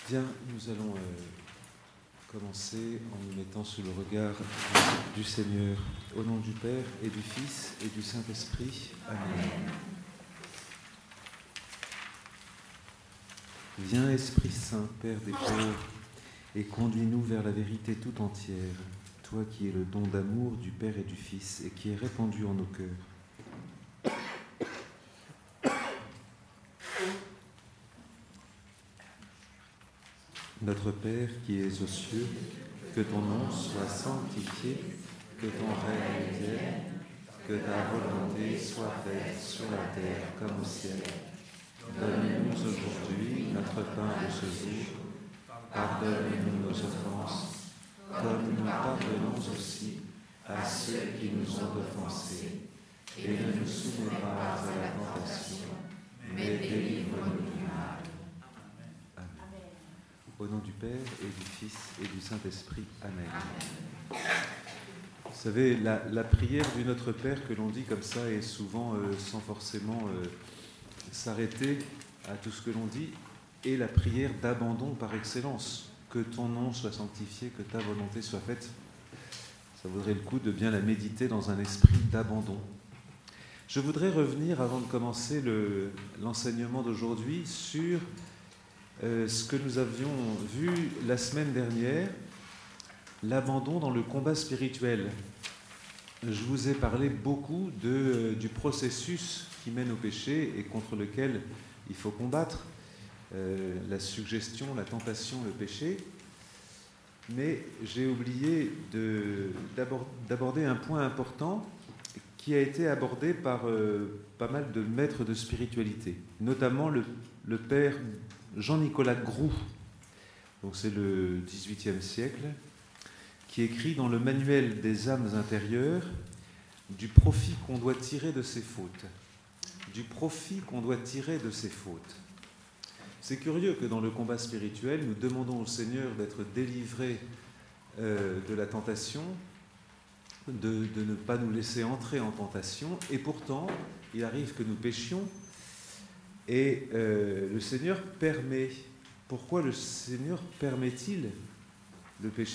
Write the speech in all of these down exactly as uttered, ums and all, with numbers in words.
Bien, nous allons euh, commencer en nous mettant sous le regard du Seigneur. Au nom du Père et du Fils et du Saint-Esprit. Amen. Viens, Esprit Saint, Père des pauvres, et conduis-nous vers la vérité tout entière, toi qui es le don d'amour du Père et du Fils et qui est répandu en nos cœurs. Notre Père qui es aux cieux, que ton nom soit sanctifié, que ton règne vienne, que ta volonté soit faite sur la terre comme au ciel. Donne-nous aujourd'hui notre pain de ce jour. Pardonne-nous nos offenses, comme nous pardonnons aussi à ceux qui nous ont offensés. Et ne nous soumets pas à la tentation, mais délivre-nous du mal. Au nom du Père et du Fils et du Saint-Esprit. Amen. Amen. Vous savez, la, la prière du Notre Père que l'on dit comme ça et souvent euh, sans forcément euh, s'arrêter à tout ce que l'on dit, est la prière d'abandon par excellence. Que ton nom soit sanctifié, que ta volonté soit faite. Ça vaudrait le coup de bien la méditer dans un esprit d'abandon. Je voudrais revenir, avant de commencer le, l'enseignement d'aujourd'hui, sur Euh, ce que nous avions vu la semaine dernière, l'abandon dans le combat spirituel. Je vous ai parlé beaucoup de, euh, du processus qui mène au péché et contre lequel il faut combattre, euh, la suggestion, la tentation, le péché. Mais j'ai oublié de, d'aborder, d'aborder un point important qui a été abordé par euh, pas mal de maîtres de spiritualité, notamment le, le père Jean-Nicolas Groux, donc c'est le dix-huitième siècle, qui écrit dans le Manuel des âmes intérieures du profit qu'on doit tirer de ses fautes. Du profit qu'on doit tirer de ses fautes. C'est curieux que dans le combat spirituel, nous demandons au Seigneur d'être délivrés euh, de la tentation, de, de ne pas nous laisser entrer en tentation, et pourtant, il arrive que nous péchions. Et euh, le Seigneur permet. Pourquoi le Seigneur permet-il le péché ?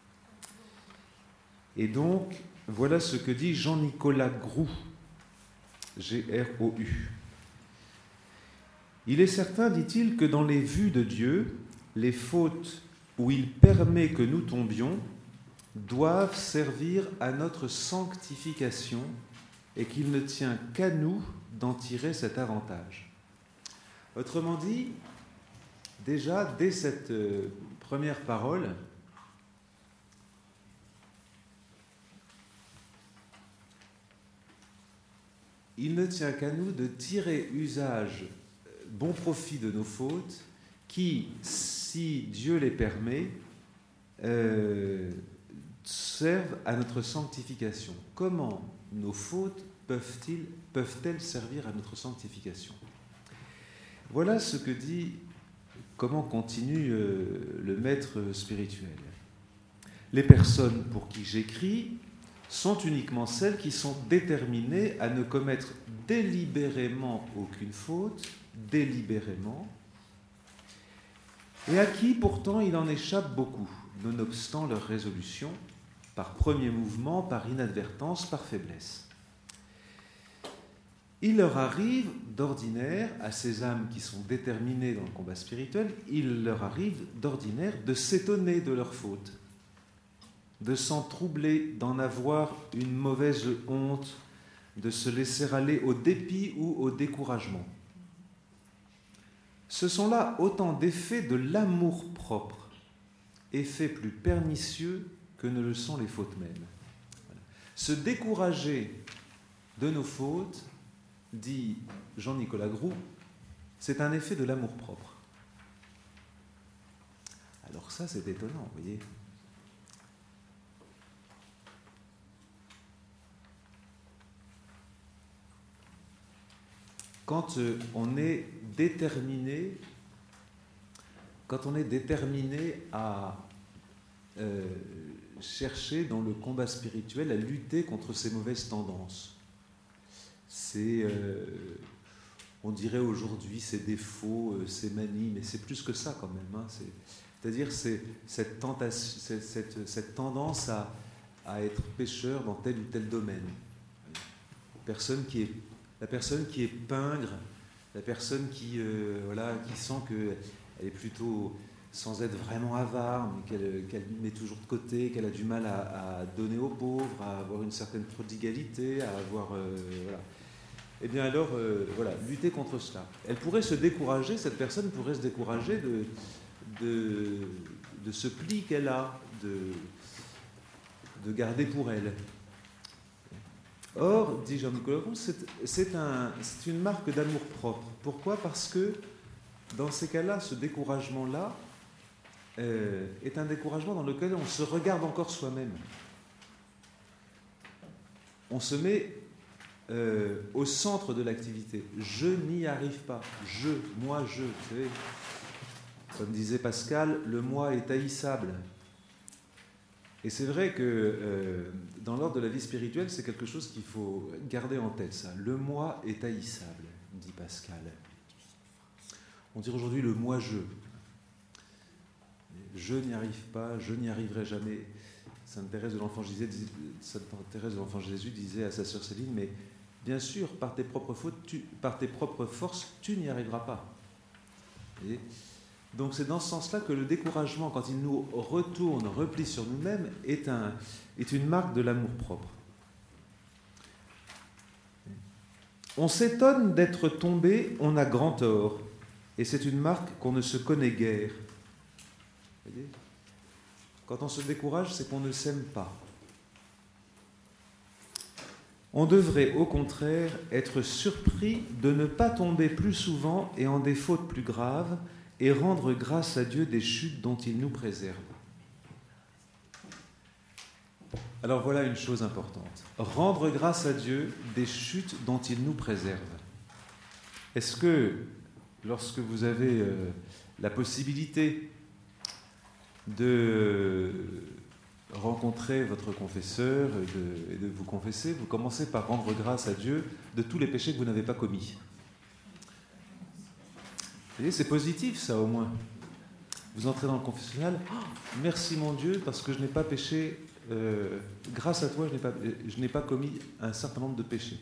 Et donc, voilà ce que dit Jean-Nicolas Groux, G R O U. Il est certain, dit-il, que dans les vues de Dieu, les fautes où il permet que nous tombions doivent servir à notre sanctification et qu'il ne tient qu'à nous d'en tirer cet avantage. Autrement dit, déjà, dès cette euh, première parole, il ne tient qu'à nous de tirer usage, bon profit de nos fautes, qui, si Dieu les permet, euh, servent à notre sanctification. Comment nos fautes peuvent-ils, peuvent-elles servir à notre sanctification ? Voilà ce que dit, comment continue euh, le maître spirituel. Les personnes pour qui j'écris sont uniquement celles qui sont déterminées à ne commettre délibérément aucune faute, délibérément, et à qui pourtant il en échappe beaucoup, nonobstant leur résolution, par premier mouvement, par inadvertance, par faiblesse. Il leur arrive d'ordinaire, à ces âmes qui sont déterminées dans le combat spirituel, il leur arrive d'ordinaire de s'étonner de leurs fautes, de s'en troubler, d'en avoir une mauvaise honte, de se laisser aller au dépit ou au découragement. Ce sont là autant d'effets de l'amour-propre, effets plus pernicieux que ne le sont les fautes mêmes. Voilà. Se décourager de nos fautes, dit Jean-Nicolas Groux, c'est un effet de l'amour-propre. Alors ça, c'est étonnant, vous voyez. Quand euh, on est déterminé, quand on est déterminé à euh, chercher dans le combat spirituel à lutter contre ces mauvaises tendances, c'est, euh, on dirait aujourd'hui ses défauts, euh, ses manies, mais c'est plus que ça quand même. Hein. C'est, c'est-à-dire c'est cette, tentation, c'est, cette, cette tendance à, à être pécheur dans tel ou tel domaine. Personne qui est, la personne qui est pingre, la personne qui, euh, voilà, qui sent qu'elle est plutôt, sans être vraiment avare, mais qu'elle, qu'elle met toujours de côté, qu'elle a du mal à, à donner aux pauvres, à avoir une certaine prodigalité, à avoir... Euh, voilà. Eh bien alors, euh, voilà, lutter contre cela. Elle pourrait se décourager, cette personne pourrait se décourager de, de, de ce pli qu'elle a, de, de garder pour elle. Or, dit Jean-Nicolas Rousse, c'est, c'est, un, c'est une marque d'amour-propre. Pourquoi ? Parce que, dans ces cas-là, ce découragement-là euh, est un découragement dans lequel on se regarde encore soi-même. On se met euh, au centre de l'activité. Je n'y arrive pas. Je, moi, je. Vous savez, comme disait Pascal, le moi est haïssable. Et c'est vrai que euh, dans l'ordre de la vie spirituelle, c'est quelque chose qu'il faut garder en tête, ça. Le moi est haïssable, dit Pascal. On dit aujourd'hui le moi-je. Je n'y arrive pas, je n'y arriverai jamais. Sainte Thérèse de l'Enfant Jésus, Sainte Thérèse de l'Enfant Jésus disait à sa sœur Céline, mais bien sûr, par tes propres fautes, tu, par tes propres forces, tu n'y arriveras pas. Et donc c'est dans ce sens-là que le découragement, quand il nous retourne, replie sur nous-mêmes, est, un, est une marque de l'amour-propre. On s'étonne d'être tombé, on a grand tort, et c'est une marque qu'on ne se connaît guère. Vous voyez ? Quand on se décourage, c'est qu'on ne s'aime pas. On devrait au contraire être surpris de ne pas tomber plus souvent et en des fautes plus graves, et rendre grâce à Dieu des chutes dont il nous préserve. Alors voilà une chose importante. Rendre grâce à Dieu des chutes dont il nous préserve. Est-ce que, lorsque vous avez euh, la possibilité de rencontrer votre confesseur et de, et de vous confesser, vous commencez par rendre grâce à Dieu de tous les péchés que vous n'avez pas commis? Vous voyez, c'est positif, ça, au moins. Vous entrez dans le confessionnal, oh, merci mon Dieu, parce que je n'ai pas péché, euh, grâce à toi, je n'ai pas, je n'ai pas commis un certain nombre de péchés.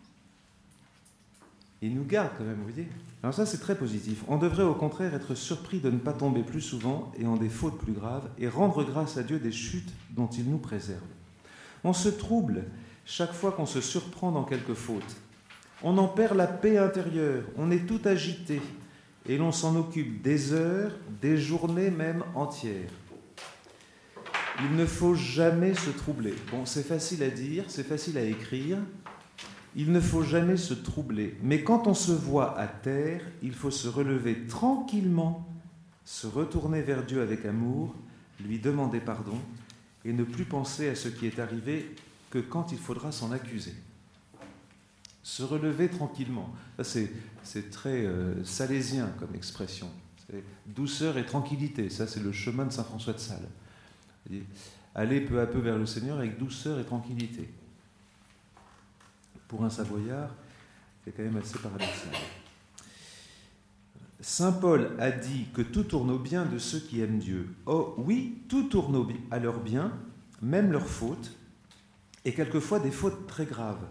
Il nous garde quand même, vous voyez. Alors ça, c'est très positif. On devrait au contraire être surpris de ne pas tomber plus souvent et en des fautes plus graves, et rendre grâce à Dieu des chutes dont il nous préserve. On se trouble chaque fois qu'on se surprend dans quelque faute. On en perd la paix intérieure, on est tout agité, et l'on s'en occupe des heures, des journées même entières. Il ne faut jamais se troubler. Bon, c'est facile à dire, c'est facile à écrire. Il ne faut jamais se troubler. Mais quand on se voit à terre, il faut se relever tranquillement, se retourner vers Dieu avec amour, lui demander pardon, et ne plus penser à ce qui est arrivé que quand il faudra s'en accuser. Se relever tranquillement. Ça, c'est, c'est très euh, salésien comme expression. C'est douceur et tranquillité. Ça, c'est le chemin de saint François de Sales. Aller peu à peu vers le Seigneur avec douceur et tranquillité. Pour un Savoyard, c'est quand même assez paradoxal. Saint Paul a dit que tout tourne au bien de ceux qui aiment Dieu. Oh oui, tout tourne à leur bien, même leurs fautes, et quelquefois des fautes très graves.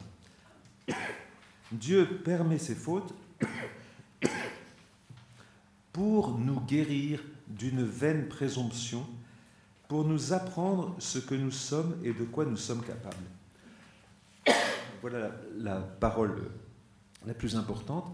Dieu permet ces fautes pour nous guérir d'une vaine présomption, pour nous apprendre ce que nous sommes et de quoi nous sommes capables. Voilà la, la parole la plus importante.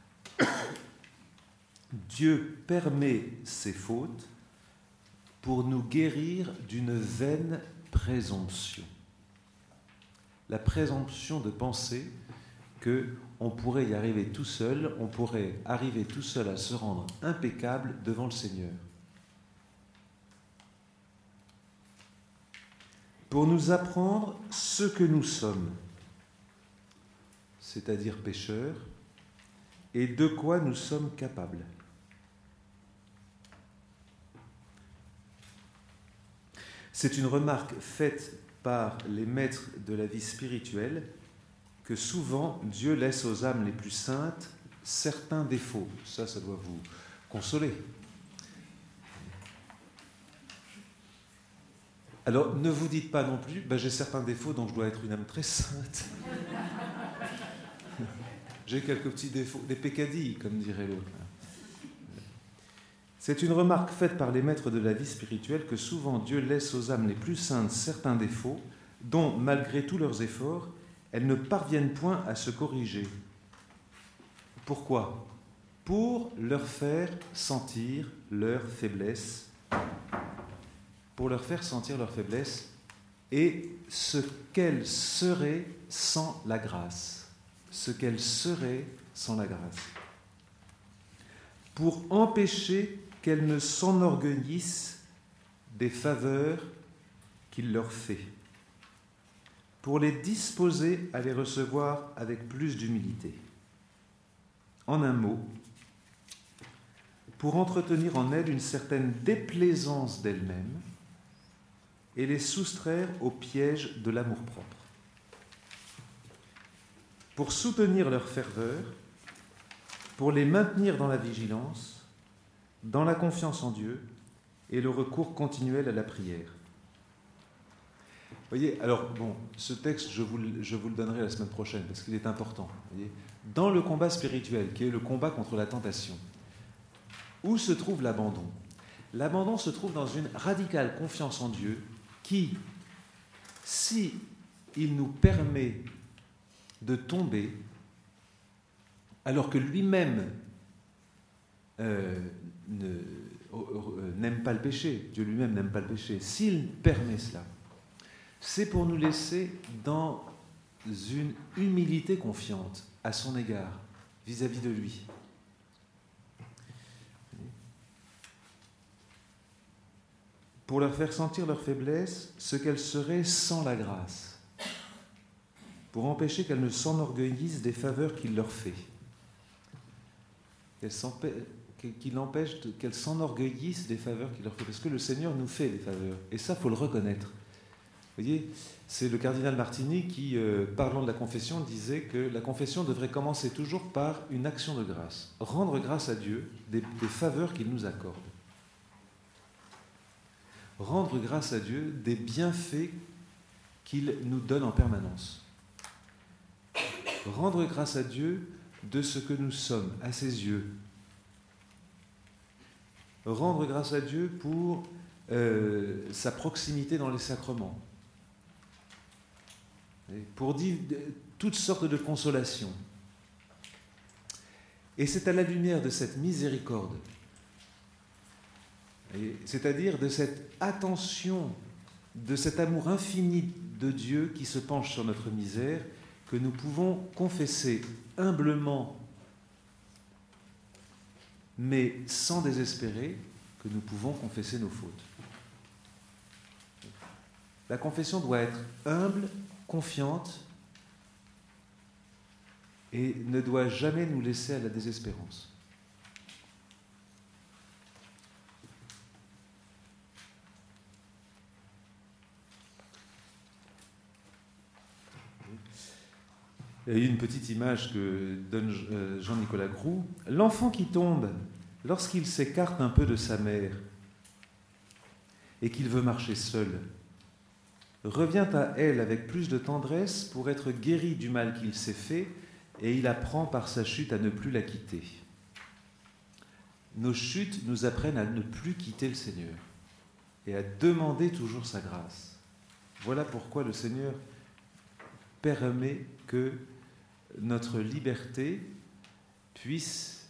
Dieu permet ces fautes pour nous guérir d'une vaine présomption. La présomption de penser qu'on pourrait y arriver tout seul, on pourrait arriver tout seul à se rendre impeccable devant le Seigneur. Pour nous apprendre ce que nous sommes, c'est-à-dire pécheurs, et de quoi nous sommes capables. C'est une remarque faite par les maîtres de la vie spirituelle que souvent Dieu laisse aux âmes les plus saintes certains défauts. Ça, ça doit vous consoler. Alors, ne vous dites pas non plus, ben, j'ai certains défauts, donc je dois être une âme très sainte. J'ai quelques petits défauts, des peccadilles, comme dirait l'autre. C'est une remarque faite par les maîtres de la vie spirituelle que souvent Dieu laisse aux âmes les plus saintes certains défauts dont, malgré tous leurs efforts, elles ne parviennent point à se corriger. Pourquoi ? Pour leur faire sentir leur faiblesse, pour leur faire sentir leur faiblesse et ce qu'elles seraient sans la grâce. Ce qu'elles seraient sans la grâce. Pour empêcher qu'elles ne s'enorgueillissent des faveurs qu'il leur fait. Pour les disposer à les recevoir avec plus d'humilité. En un mot, pour entretenir en elles une certaine déplaisance d'elles-mêmes et les soustraire au piège de l'amour-propre. Pour soutenir leur ferveur, pour les maintenir dans la vigilance, dans la confiance en Dieu et le recours continuel à la prière. Vous voyez, alors, bon, ce texte, je vous, je vous le donnerai la semaine prochaine, parce qu'il est important. Vous voyez, dans le combat spirituel, qui est le combat contre la tentation, où se trouve l'abandon ? L'abandon se trouve dans une radicale confiance en Dieu qui, si il nous permet de tomber, alors que lui-même euh, ne, euh, n'aime pas le péché, Dieu lui-même n'aime pas le péché, s'il permet cela, c'est pour nous laisser dans une humilité confiante à son égard, vis-à-vis de lui. Pour leur faire sentir leur faiblesse, ce qu'elles seraient sans la grâce, pour empêcher qu'elles ne s'enorgueillissent des faveurs qu'il leur fait, qu'il empêche qu'elles s'enorgueillissent des faveurs qu'il leur fait, parce que le Seigneur nous fait des faveurs, et ça, il faut le reconnaître. Vous voyez, c'est le cardinal Martini qui, euh, parlant de la confession, disait que la confession devrait commencer toujours par une action de grâce. Rendre grâce à Dieu des, des faveurs qu'il nous accorde. Rendre grâce à Dieu des bienfaits qu'il nous donne en permanence. Rendre grâce à Dieu de ce que nous sommes à ses yeux. Rendre grâce à Dieu pour euh, sa proximité dans les sacrements. Pour dire toutes sortes de consolations. Et c'est à la lumière de cette miséricorde, c'est-à-dire de cette attention, de cet amour infini de Dieu qui se penche sur notre misère, que nous pouvons confesser humblement, mais sans désespérer, que nous pouvons confesser nos fautes. La confession doit être humble, confiante, et ne doit jamais nous laisser à la désespérance. Il y a une petite image que donne Jean-Nicolas Groux. L'enfant qui tombe, lorsqu'il s'écarte un peu de sa mère et qu'il veut marcher seul, revient à elle avec plus de tendresse pour être guéri du mal qu'il s'est fait, et il apprend par sa chute à ne plus la quitter. Nos chutes nous apprennent à ne plus quitter le Seigneur et à demander toujours sa grâce. Voilà pourquoi le Seigneur permet que notre liberté puisse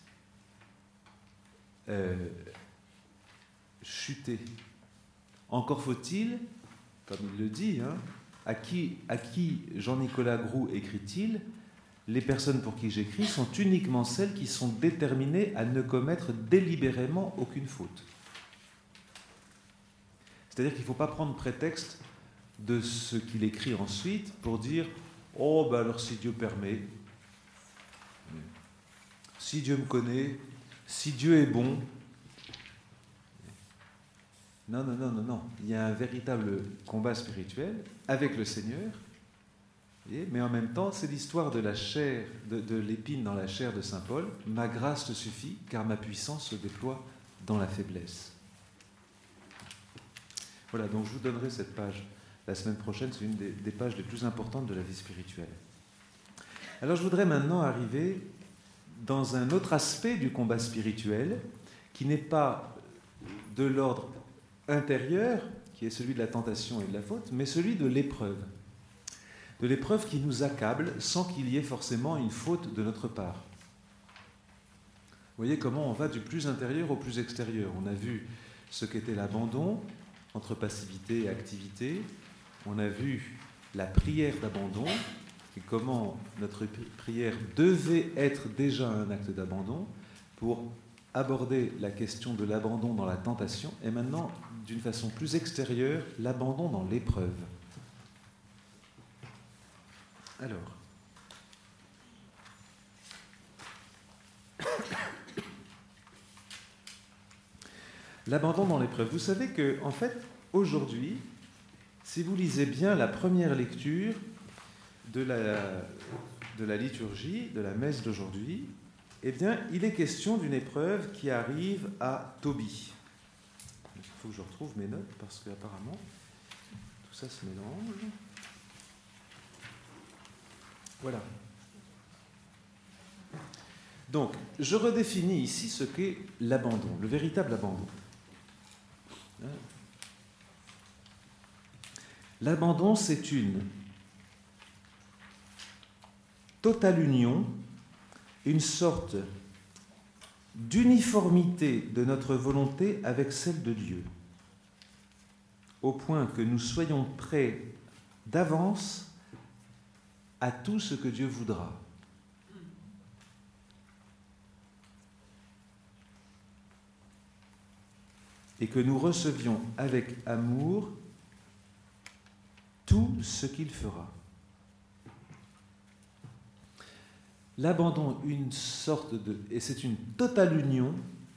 euh, chuter. Encore faut-il, comme il le dit, hein, à qui, à qui Jean-Nicolas Groux écrit-il ? Les personnes pour qui j'écris sont uniquement celles qui sont déterminées à ne commettre délibérément aucune faute. C'est-à-dire qu'il ne faut pas prendre prétexte de ce qu'il écrit ensuite pour dire « Oh, ben alors si Dieu permet, si Dieu me connaît, si Dieu est bon... » Non, non, non, non, non. Il y a un véritable combat spirituel avec le Seigneur voyez, mais en même temps, c'est l'histoire de la chair, de, de l'épine dans la chair de saint Paul. Ma grâce te suffit, car ma puissance se déploie dans la faiblesse. Voilà, donc je vous donnerai cette page la semaine prochaine. C'est une des, des pages les plus importantes de la vie spirituelle. Alors je voudrais maintenant arriver dans un autre aspect du combat spirituel qui n'est pas de l'ordre intérieur, qui est celui de la tentation et de la faute, mais celui de l'épreuve. De l'épreuve qui nous accable sans qu'il y ait forcément une faute de notre part. Vous voyez comment on va du plus intérieur au plus extérieur. On a vu ce qu'était l'abandon entre passivité et activité. On a vu la prière d'abandon et comment notre prière devait être déjà un acte d'abandon pour aborder la question de l'abandon dans la tentation et maintenant, d'une façon plus extérieure, l'abandon dans l'épreuve. Alors, l'abandon dans l'épreuve. Vous savez que, en fait, aujourd'hui, si vous lisez bien la première lecture de la, de la liturgie, de la messe d'aujourd'hui, eh bien, il est question d'une épreuve qui arrive à Tobie. Il faut que je retrouve mes notes parce qu'apparemment, tout ça se mélange. Voilà. Donc, je redéfinis ici ce qu'est l'abandon, le véritable abandon. L'abandon, c'est une totale union, une sorte d'uniformité de notre volonté avec celle de Dieu, au point que nous soyons prêts d'avance à tout ce que Dieu voudra. Et que nous recevions avec amour tout ce qu'il fera. L'abandon, une sorte de... et c'est une totale union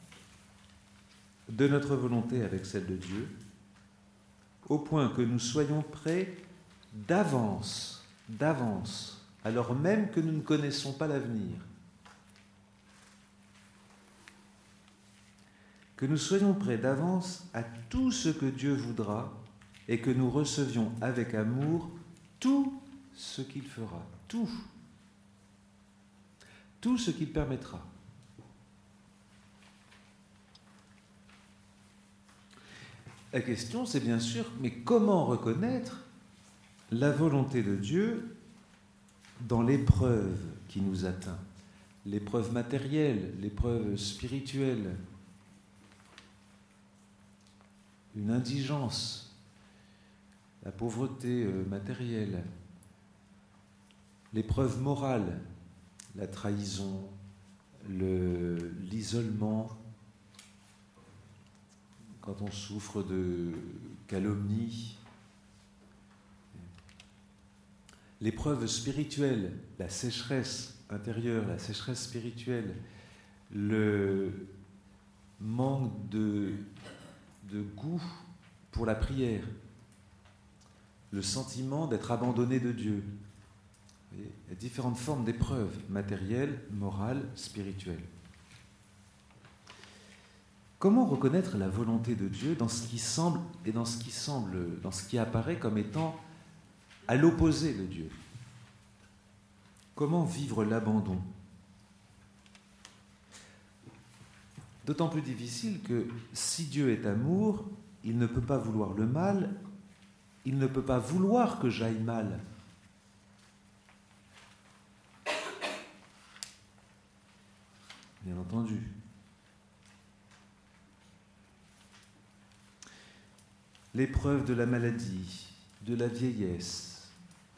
de notre volonté avec celle de Dieu, au point que nous soyons prêts d'avance, d'avance, alors même que nous ne connaissons pas l'avenir. Que nous soyons prêts d'avance à tout ce que Dieu voudra et que nous recevions avec amour tout ce qu'il fera, tout, tout ce qu'il permettra. La question, c'est bien sûr, mais comment reconnaître la volonté de Dieu dans l'épreuve qui nous atteint, l'épreuve matérielle, l'épreuve spirituelle, une indigence, la pauvreté matérielle, l'épreuve morale, la trahison, le, l'isolement, quand on souffre de calomnie, l'épreuve spirituelle, la sécheresse intérieure, la sécheresse spirituelle, le manque de, de goût pour la prière, le sentiment d'être abandonné de Dieu. Il y a différentes formes d'épreuves matérielles, morales, spirituelles. Comment reconnaître la volonté de Dieu dans ce qui semble et dans ce qui semble, dans ce qui apparaît comme étant à l'opposé de Dieu? Comment vivre l'abandon? D'autant plus difficile que si Dieu est amour, il ne peut pas vouloir le mal, il ne peut pas vouloir que j'aille mal. Bien entendu. L'épreuve de la maladie, de la vieillesse,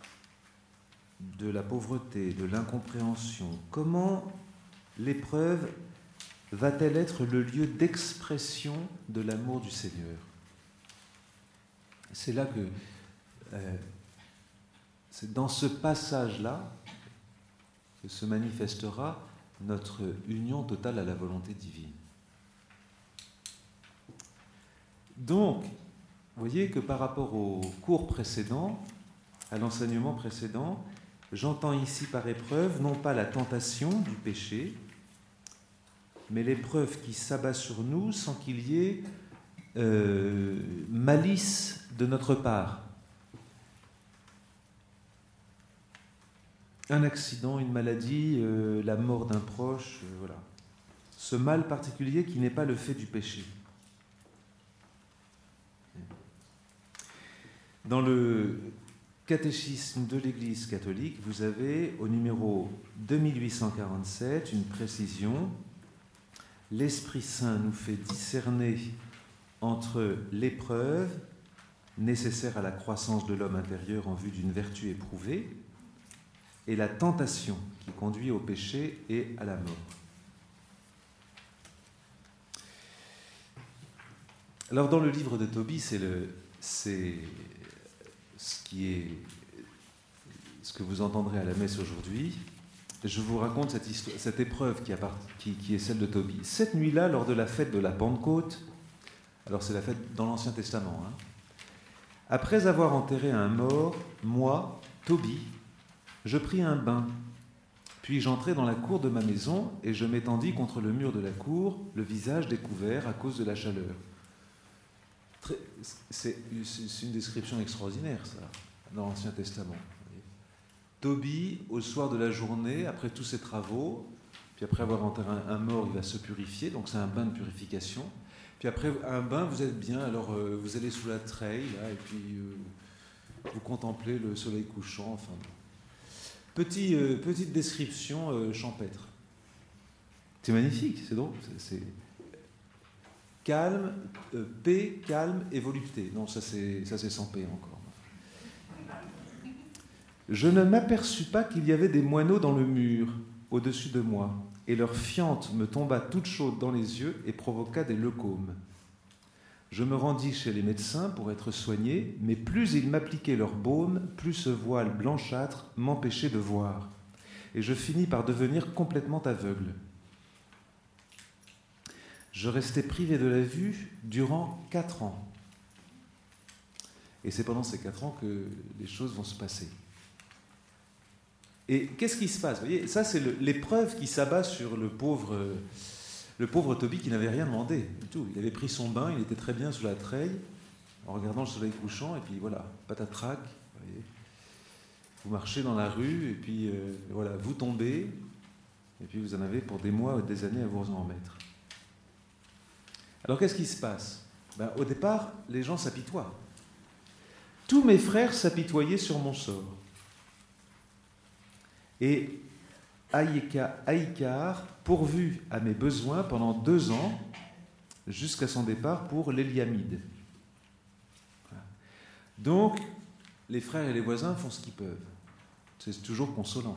de la pauvreté, de l'incompréhension. Comment l'épreuve va-t-elle être le lieu d'expression de l'amour du Seigneur? C'est là que, euh, c'est dans ce passage-là que se manifestera notre union totale à la volonté divine. Donc, vous voyez que par rapport au cours précédent, à l'enseignement précédent, j'entends ici par épreuve non pas la tentation du péché, mais l'épreuve qui s'abat sur nous sans qu'il y ait euh, malice de notre part. Un accident, une maladie, euh, la mort d'un proche, euh, voilà. Ce mal particulier qui n'est pas le fait du péché. Dans le catéchisme de l'Église catholique, vous avez au numéro deux mille huit cent quarante-sept une précision. L'Esprit Saint nous fait discerner entre l'épreuve nécessaire à la croissance de l'homme intérieur en vue d'une vertu éprouvée et la tentation qui conduit au péché et à la mort. Alors dans le livre de Tobie, c'est le, c'est ce qui est, ce que vous entendrez à la messe aujourd'hui. Je vous raconte cette, histoire, cette épreuve qui, part, qui, qui est celle de Tobie. Cette nuit-là, lors de la fête de la Pentecôte, alors c'est la fête dans l'Ancien Testament, hein, après avoir enterré un mort, moi, Tobie, je pris un bain, puis j'entrai dans la cour de ma maison et je m'étendis contre le mur de la cour, le visage découvert à cause de la chaleur. Très, c'est, c'est une description extraordinaire, ça, dans l'Ancien Testament. Tobie, au soir de la journée, après tous ses travaux, puis après avoir enterré un, un mort, il va se purifier, donc c'est un bain de purification. Puis après un bain, vous êtes bien, alors euh, vous allez sous la treille, là, et puis euh, vous contemplez le soleil couchant, enfin... Petit, euh, petite description euh, champêtre. C'est magnifique, c'est drôle. C'est, c'est calme, euh, paix, calme et volupté. Non, ça c'est, ça c'est sans paix encore. Je ne m'aperçus pas qu'il y avait des moineaux dans le mur, au-dessus de moi, et leur fiente me tomba toute chaude dans les yeux et provoqua des leucômes. Je me rendis chez les médecins pour être soigné, mais plus ils m'appliquaient leur baume, plus ce voile blanchâtre m'empêchait de voir. Et je finis par devenir complètement aveugle. Je restai privé de la vue durant quatre ans. Et c'est pendant ces quatre ans que les choses vont se passer. Et qu'est-ce qui se passe ? Vous voyez, ça c'est le, l'épreuve qui s'abat sur le pauvre... Euh, Le pauvre Tobie qui n'avait rien demandé du tout. Il avait pris son bain, il était très bien sous la treille, en regardant le soleil couchant, et puis voilà, patatrac, vous voyez. Vous marchez dans la rue, et puis euh, voilà, vous tombez, et puis vous en avez pour des mois ou des années à vous en remettre. Alors qu'est-ce qui se passe ? Ben, au départ, les gens s'apitoient. Tous mes frères s'apitoyaient sur mon sort. Et Aïkar pourvu à mes besoins pendant deux ans, jusqu'à son départ pour l'Éliamide. Voilà. Donc, les frères et les voisins font ce qu'ils peuvent. C'est toujours consolant.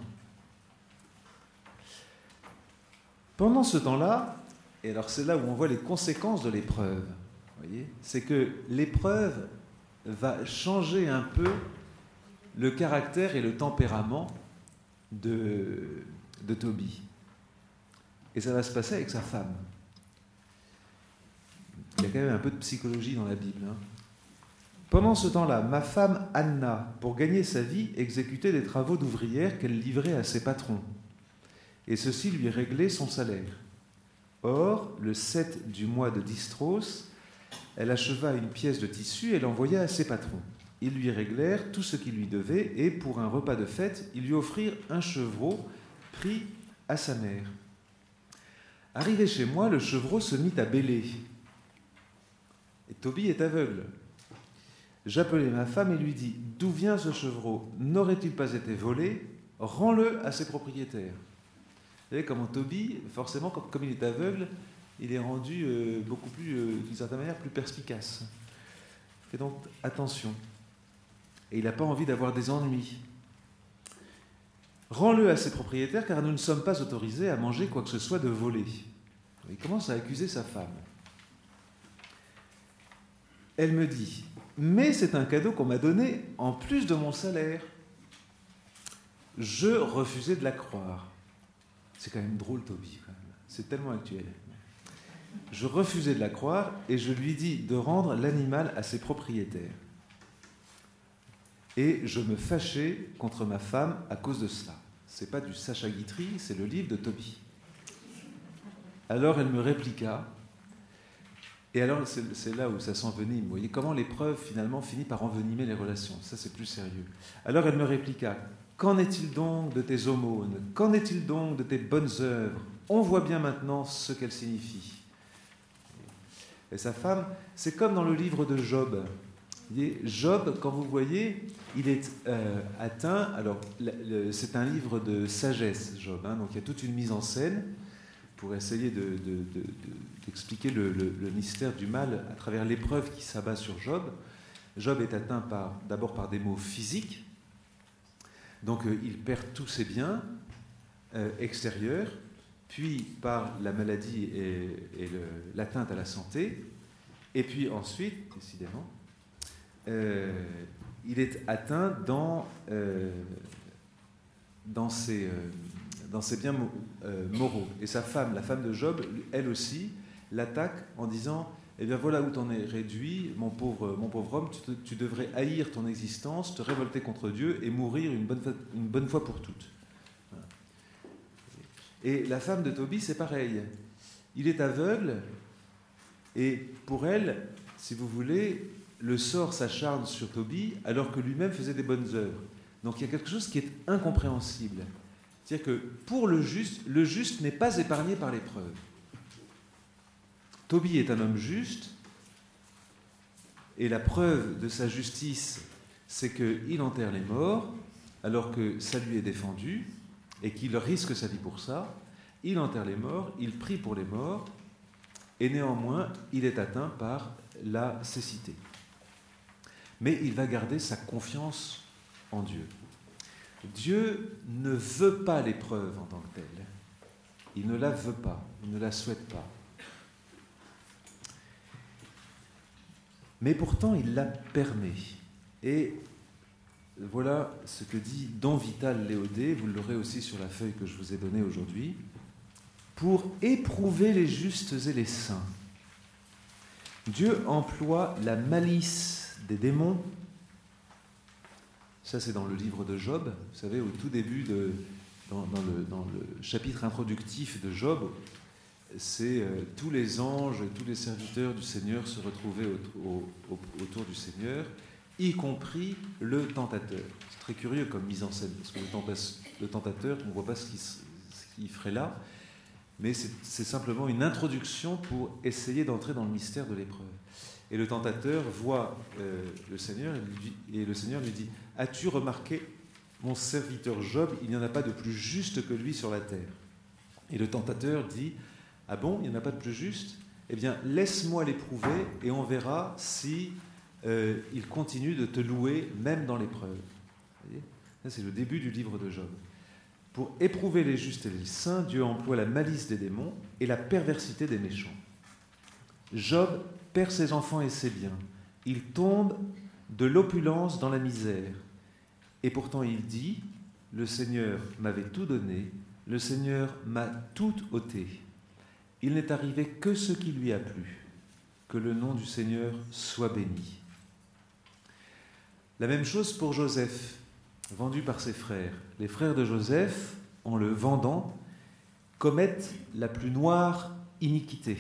Pendant ce temps-là, et alors c'est là où on voit les conséquences de l'épreuve, vous voyez, c'est que l'épreuve va changer un peu le caractère et le tempérament de, de Tobie. Et ça va se passer avec sa femme. Il y a quand même un peu de psychologie dans la Bible. Hein. Pendant ce temps-là, ma femme Anna, pour gagner sa vie, exécutait des travaux d'ouvrière qu'elle livrait à ses patrons. Et ceci lui réglait son salaire. Or, le sept du mois de Distros, elle acheva une pièce de tissu et l'envoya à ses patrons. Ils lui réglèrent tout ce qu'il lui devait et, pour un repas de fête, ils lui offrirent un chevreau pris à sa mère. Arrivé chez moi, le chevreau se mit à bêler. Et Tobie est aveugle. J'appelai ma femme et lui dis « D'où vient ce chevreau ? N'aurait-il pas été volé ? Rends-le à ses propriétaires. » Vous voyez comment Tobie, forcément, comme il est aveugle, il est rendu euh, beaucoup plus, euh, d'une certaine manière, plus perspicace. Fais donc attention. Et il n'a pas envie d'avoir des ennuis. Rends-le à ses propriétaires, car nous ne sommes pas autorisés à manger quoi que ce soit de volé. Il commence à accuser sa femme. Elle me dit, mais c'est un cadeau qu'on m'a donné en plus de mon salaire. Je refusais de la croire. C'est quand même drôle, Tobie, quand même. C'est tellement actuel. Je refusais de la croire et je lui dis de rendre l'animal à ses propriétaires. et je me fâchais contre ma femme à cause de cela. Ce n'est pas du Sacha Guitry, c'est le livre de Tobie. Alors elle me répliqua, et alors c'est, c'est là où ça s'envenime. Vous voyez comment l'épreuve finalement finit par envenimer les relations. Ça c'est plus sérieux. Alors elle me répliqua, qu'en est-il donc de tes aumônes? Qu'en est-il donc de tes bonnes œuvres? On voit bien maintenant ce qu'elles signifient. Et sa femme, c'est comme dans le livre de Job. Job, quand vous voyez, il est euh, atteint. Alors, le, le, c'est un livre de sagesse, Job. Hein, donc, il y a toute une mise en scène pour essayer de, de, de, de, d'expliquer le, le, le mystère du mal à travers l'épreuve qui s'abat sur Job. Job est atteint par, d'abord par des maux physiques. Donc, euh, il perd tous ses biens euh, extérieurs, puis par la maladie et, et le, l'atteinte à la santé, et puis ensuite, décidément, Euh, il est atteint dans, euh, dans, ses, euh, dans ses biens euh, moraux. Et sa femme, la femme de Job, elle aussi, l'attaque en disant « Eh bien voilà où t'en es réduit, mon pauvre, mon pauvre homme, tu, te, tu devrais haïr ton existence, te révolter contre Dieu et mourir une bonne fois, une bonne fois pour toutes. » Et la femme de Tobie, c'est pareil. Il est aveugle et pour elle, si vous voulez, le sort s'acharne sur Tobie alors que lui-même faisait des bonnes œuvres. Donc il y a quelque chose qui est incompréhensible. C'est-à-dire que pour le juste, le juste n'est pas épargné par l'épreuve. Tobie est un homme juste, et la preuve de sa justice, c'est qu'il enterre les morts alors que ça lui est défendu et qu'il risque sa vie pour ça. Il enterre les morts, il prie pour les morts, et néanmoins, il est atteint par la cécité. Mais il va garder sa confiance en Dieu. Dieu ne veut pas l'épreuve en tant que telle. Il ne la veut pas, il ne la souhaite pas. Mais pourtant, il la permet. Et voilà ce que dit Don Vital Léodé, vous l'aurez aussi sur la feuille que je vous ai donnée aujourd'hui, pour éprouver les justes et les saints. Dieu emploie la malice des démons. Ça, c'est dans le livre de Job. Vous savez, au tout début, de, dans, dans, le, dans le chapitre introductif de Job, c'est euh, tous les anges, tous les serviteurs du Seigneur se retrouvaient au, au, autour du Seigneur, y compris le tentateur. C'est très curieux comme mise en scène, parce que le, tenta- le tentateur, on ne voit pas ce qu'il, ce qu'il ferait là, mais c'est, c'est simplement une introduction pour essayer d'entrer dans le mystère de l'épreuve. Et le tentateur voit euh, le Seigneur et, lui dit, et le Seigneur lui dit « As-tu remarqué, mon serviteur Job, il n'y en a pas de plus juste que lui sur la terre ?» Et le tentateur dit « Ah bon, il n'y en a pas de plus juste ? Eh bien, laisse-moi l'éprouver et on verra si euh, il continue de te louer même dans l'épreuve. » Vous voyez ? Ça, c'est le début du livre de Job. Pour éprouver les justes et les saints, Dieu emploie la malice des démons et la perversité des méchants. Job perd ses enfants et ses biens. Il tombe de l'opulence dans la misère. Et pourtant il dit, le Seigneur m'avait tout donné, le Seigneur m'a tout ôté. Il n'est arrivé que ce qui lui a plu. Que le nom du Seigneur soit béni. La même chose pour Joseph, vendu par ses frères. Les frères de Joseph, en le vendant, commettent la plus noire iniquité.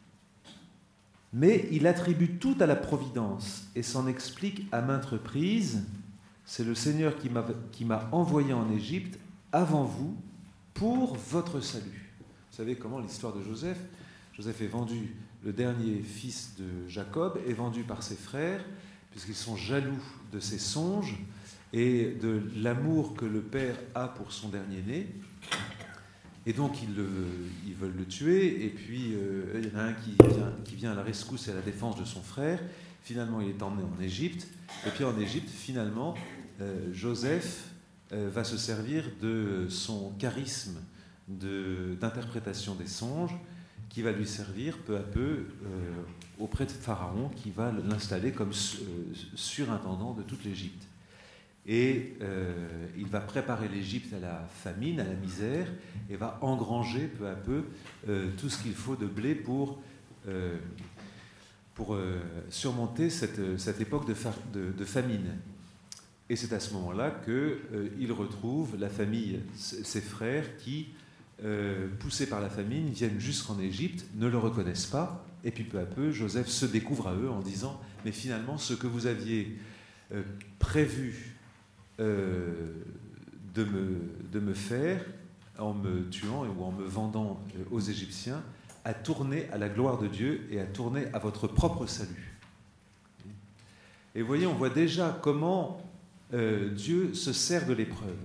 Mais il attribue tout à la providence et s'en explique à maintes reprises. C'est le Seigneur qui m'a, qui m'a envoyé en Égypte avant vous pour votre salut. Vous savez comment l'histoire de Joseph, Joseph est vendu, le dernier fils de Jacob, est vendu par ses frères, puisqu'ils sont jaloux de ses songes et de l'amour que le père a pour son dernier-né. Et donc, ils, le, ils veulent le tuer, et puis euh, il y en a un qui vient, qui vient à la rescousse et à la défense de son frère. Finalement, il est emmené en Égypte. Et puis en Égypte, finalement, euh, Joseph euh, va se servir de son charisme de, d'interprétation des songes, qui va lui servir peu à peu euh, auprès de Pharaon, qui va l'installer comme euh, surintendant de toute l'Égypte. Et euh, il va préparer l'Égypte à la famine, à la misère, et va engranger peu à peu euh, tout ce qu'il faut de blé pour, euh, pour euh, surmonter cette, cette époque de, fa- de, de famine. Et c'est à ce moment-là qu'il euh, retrouve la famille, ses frères, qui, euh, poussés par la famine, viennent jusqu'en Égypte, ne le reconnaissent pas, et puis peu à peu, Joseph se découvre à eux en disant « Mais finalement, ce que vous aviez euh, prévu euh, de, me, de me faire, en me tuant ou en me vendant aux Égyptiens, a tourné à la gloire de Dieu et a tourné à votre propre salut. » Et vous voyez, on voit déjà comment euh, Dieu se sert de l'épreuve.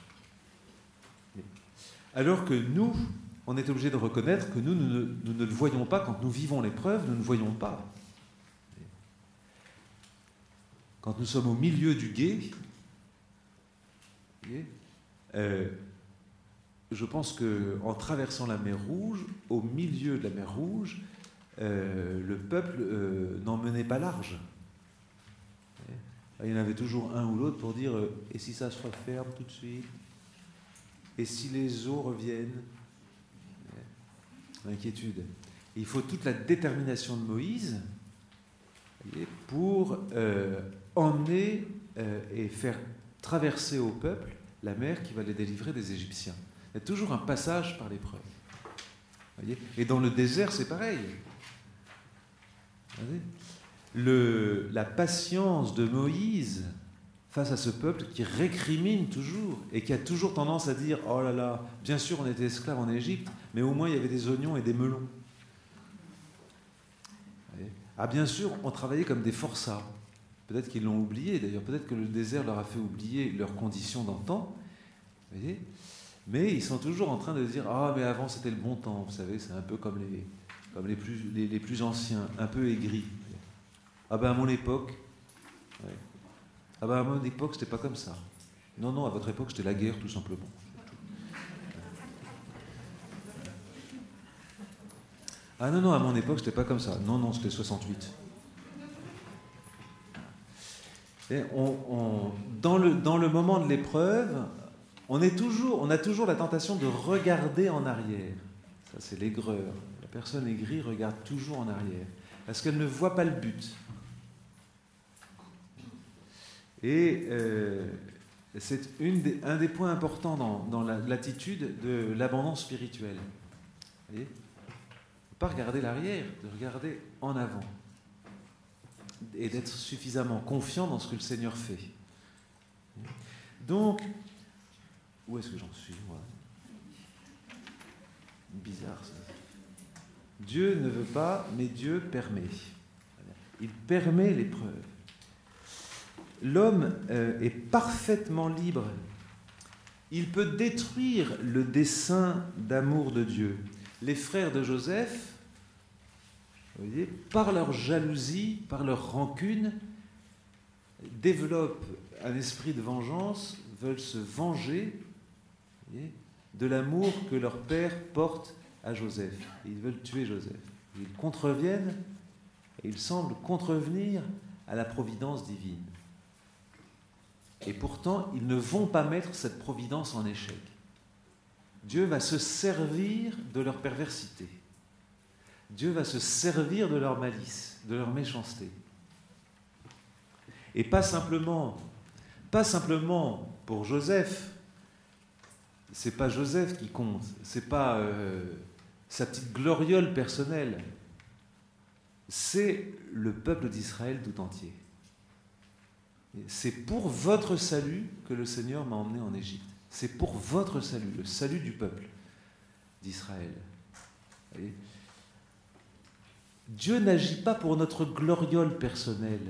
Alors que nous, on est obligé de reconnaître que nous, nous ne, nous ne le voyons pas. Quand nous vivons l'épreuve, nous ne voyons pas. Quand nous sommes au milieu du gué, euh, je pense qu'en traversant la mer Rouge, au milieu de la mer Rouge, euh, le peuple euh, n'en menait pas large. Il y en avait toujours un ou l'autre pour dire euh, « Et si ça se referme tout de suite ? Et si les eaux reviennent ?» L'inquiétude. Il faut toute la détermination de Moïse pour euh, emmener euh, et faire traverser au peuple la mer qui va les délivrer des Égyptiens. Il y a toujours un passage par l'épreuve. Et dans le désert, c'est pareil. Voyez, le, la patience de Moïse face à ce peuple qui récrimine toujours et qui a toujours tendance à dire « Oh là là, bien sûr on était esclaves en Égypte, mais au moins il y avait des oignons et des melons. » Ah bien sûr, on travaillait comme des forçats. Peut-être qu'ils l'ont oublié, d'ailleurs, peut-être que le désert leur a fait oublier leurs conditions d'antan. Vous voyez ? Mais ils sont toujours en train de dire « Ah, mais avant c'était le bon temps, vous savez, c'est un peu comme les, comme les, plus, les, les plus anciens, un peu aigris. » Ah ben à mon époque, ouais. Ah ben à mon époque c'était pas comme ça. Non, non, à votre époque c'était la guerre tout simplement. Ah non, non, à mon époque c'était pas comme ça. Non, non, c'était soixante-huit. Et on, on, dans, le, dans le moment de l'épreuve, on, est toujours, on a toujours la tentation de regarder en arrière. Ça c'est l'aigreur. La personne aigrie regarde toujours en arrière. Parce qu'elle ne voit pas le but. Et euh, c'est une des, un des points importants dans, dans la, l'attitude de l'abondance spirituelle. Vous voyez ? Pas regarder l'arrière, de regarder en avant. Et d'être suffisamment confiant dans ce que le Seigneur fait. Donc, où est-ce que j'en suis, moi ? Bizarre, ça. Dieu ne veut pas, mais Dieu permet. Il permet l'épreuve. L'homme euh, est parfaitement libre. Il peut détruire le dessein d'amour de Dieu. Les frères de Joseph, vous voyez, par leur jalousie, par leur rancune, développent un esprit de vengeance, veulent se venger, vous voyez, de l'amour que leur père porte à Joseph. Ils veulent tuer Joseph. Ils contreviennent et ils semblent contrevenir à la providence divine. Et pourtant, ils ne vont pas mettre cette providence en échec. Dieu va se servir de leur perversité. Dieu va se servir de leur malice, de leur méchanceté. Et pas simplement, pas simplement pour Joseph. C'est pas Joseph qui compte. C'est pas euh, sa petite gloriole personnelle. C'est le peuple d'Israël tout entier. C'est pour votre salut que le Seigneur m'a emmené en Égypte. C'est pour votre salut, le salut du peuple d'Israël. Voyez ? Dieu n'agit pas pour notre gloriole personnelle.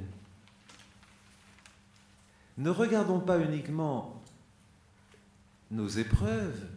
Ne regardons pas uniquement nos épreuves,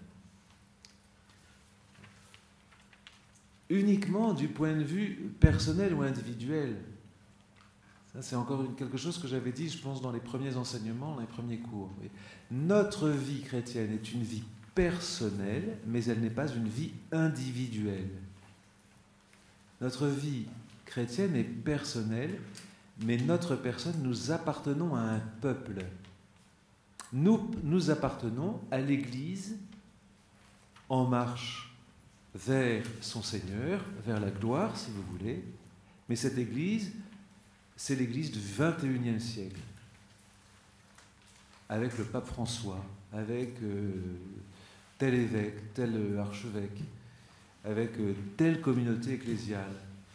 uniquement du point de vue personnel ou individuel. Ça, c'est encore une, quelque chose que j'avais dit, je pense, dans les premiers enseignements, dans les premiers cours. Notre vie chrétienne est une vie personnelle, mais elle n'est pas une vie individuelle. Notre vie chrétienne est personnelle, mais notre personne, nous appartenons à un peuple. Nous, nous appartenons à l'Église en marche vers son Seigneur, vers la gloire, si vous voulez. Mais cette Église, c'est l'Église du vingt et unième siècle. avec le pape François, avec euh, tel évêque, tel euh, archevêque, avec euh, telle communauté ecclésiale,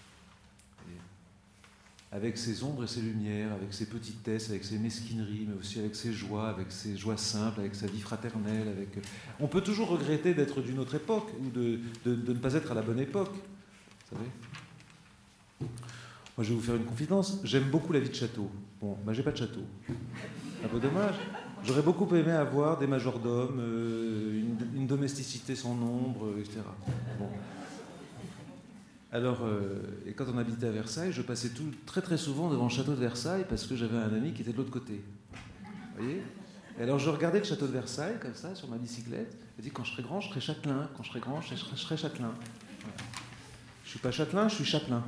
et avec ses ombres et ses lumières, avec ses petitesses, avec ses mesquineries, mais aussi avec ses joies, avec ses joies simples, avec sa vie fraternelle. Avec... On peut toujours regretter d'être d'une autre époque, ou de, de, de ne pas être à la bonne époque, vous savez. Moi, je vais vous faire une confidence, j'aime beaucoup la vie de château. Bon, ben, j'ai pas de château. Un peu dommage. J'aurais beaucoup aimé avoir des majordomes, euh, une, une domesticité sans nombre, et cetera. Bon. Alors, euh, et quand on habitait à Versailles, je passais tout, très très souvent devant le château de Versailles parce que j'avais un ami qui était de l'autre côté. Vous voyez ? Et alors je regardais le château de Versailles, comme ça, sur ma bicyclette, et dis quand je serai grand, je serai châtelain. Quand je serai grand, je serai, je serai châtelain. Voilà. Je suis pas châtelain, je suis chapelain.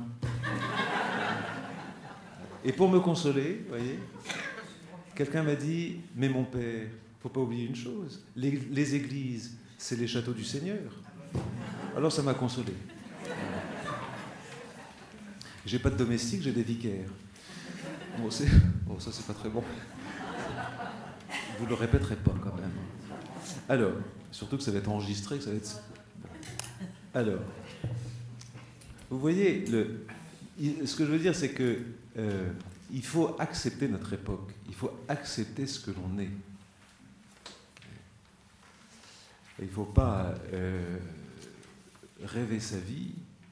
Et pour me consoler, vous voyez, quelqu'un m'a dit, mais mon père, faut pas oublier une chose, les, les églises, c'est les châteaux du Seigneur. Alors ça m'a consolé. J'ai pas de domestique, j'ai des vicaires. Bon, c'est... bon ça c'est pas très bon. Vous le répéterez pas quand même. Alors, surtout que ça va être enregistré, que ça va être... Alors, vous voyez, le... ce que je veux dire, c'est que euh, il faut accepter notre époque. Il faut accepter ce que l'on est. Il ne faut pas euh, rêver sa vie.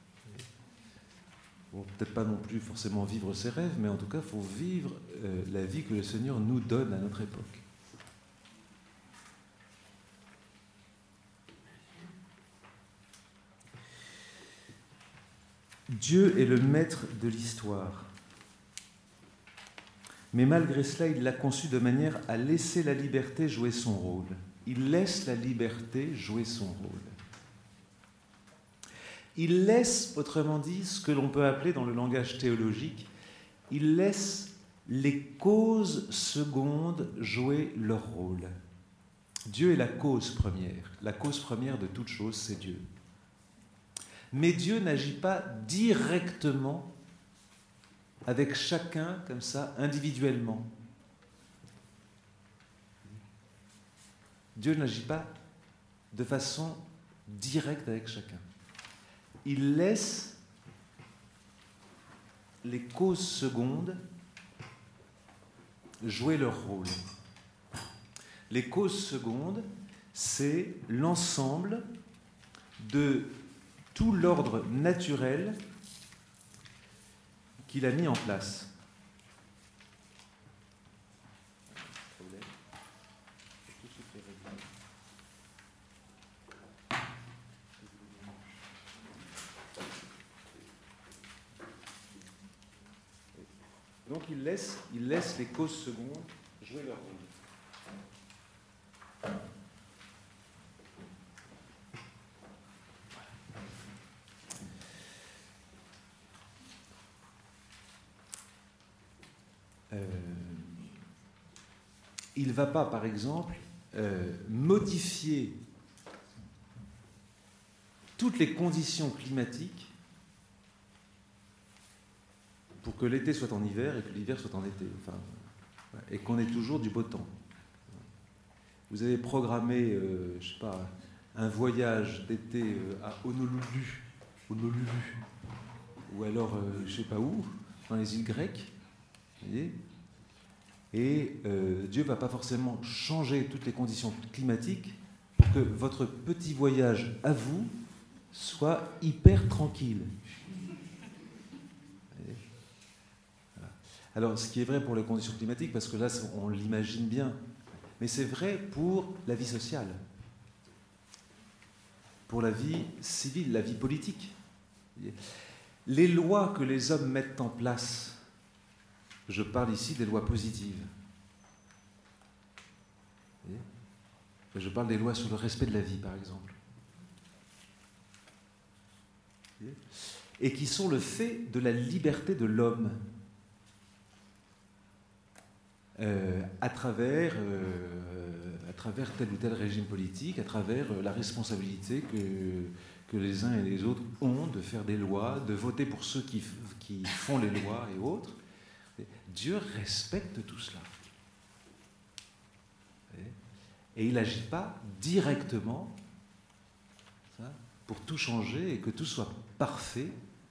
Bon, peut-être pas non plus forcément vivre ses rêves, mais en tout cas, il faut vivre euh, la vie que le Seigneur nous donne à notre époque. Dieu est le maître de l'histoire. Mais malgré cela, il l'a conçu de manière à laisser la liberté jouer son rôle. Il laisse la liberté jouer son rôle. Il laisse, autrement dit, ce que l'on peut appeler dans le langage théologique, il laisse les causes secondes jouer leur rôle. Dieu est la cause première. La cause première de toute chose, c'est Dieu. Mais Dieu n'agit pas directement avec chacun, comme ça, individuellement. Dieu n'agit pas de façon directe avec chacun. Il laisse les causes secondes jouer leur rôle. Les causes secondes, c'est l'ensemble de tout l'ordre naturel qu'il a mis en place. Donc il laisse, il laisse les causes secondes jouer leur rôle. Euh, il ne va pas, par exemple, euh, modifier toutes les conditions climatiques pour que l'été soit en hiver et que l'hiver soit en été, enfin, et qu'on ait toujours du beau temps. Vous avez programmé, euh, je sais pas, un voyage d'été euh, à Honolulu, Honolulu, ou alors euh, je sais pas où, dans les îles grecques, vous voyez. Et euh, Dieu ne va pas forcément changer toutes les conditions climatiques pour que votre petit voyage à vous soit hyper tranquille. Voilà. Alors, ce qui est vrai pour les conditions climatiques, parce que là, on l'imagine bien, mais c'est vrai pour la vie sociale, pour la vie civile, la vie politique. Les lois que les hommes mettent en place, je parle ici des lois positives. Je parle des lois sur le respect de la vie, par exemple. Et qui sont le fait de la liberté de l'homme euh, à travers, euh, à travers tel ou tel régime politique, à travers la responsabilité que, que les uns et les autres ont de faire des lois, de voter pour ceux qui, qui font les lois et autres. Dieu respecte tout cela. Et il n'agit pas directement ça, pour tout changer et que tout soit parfait.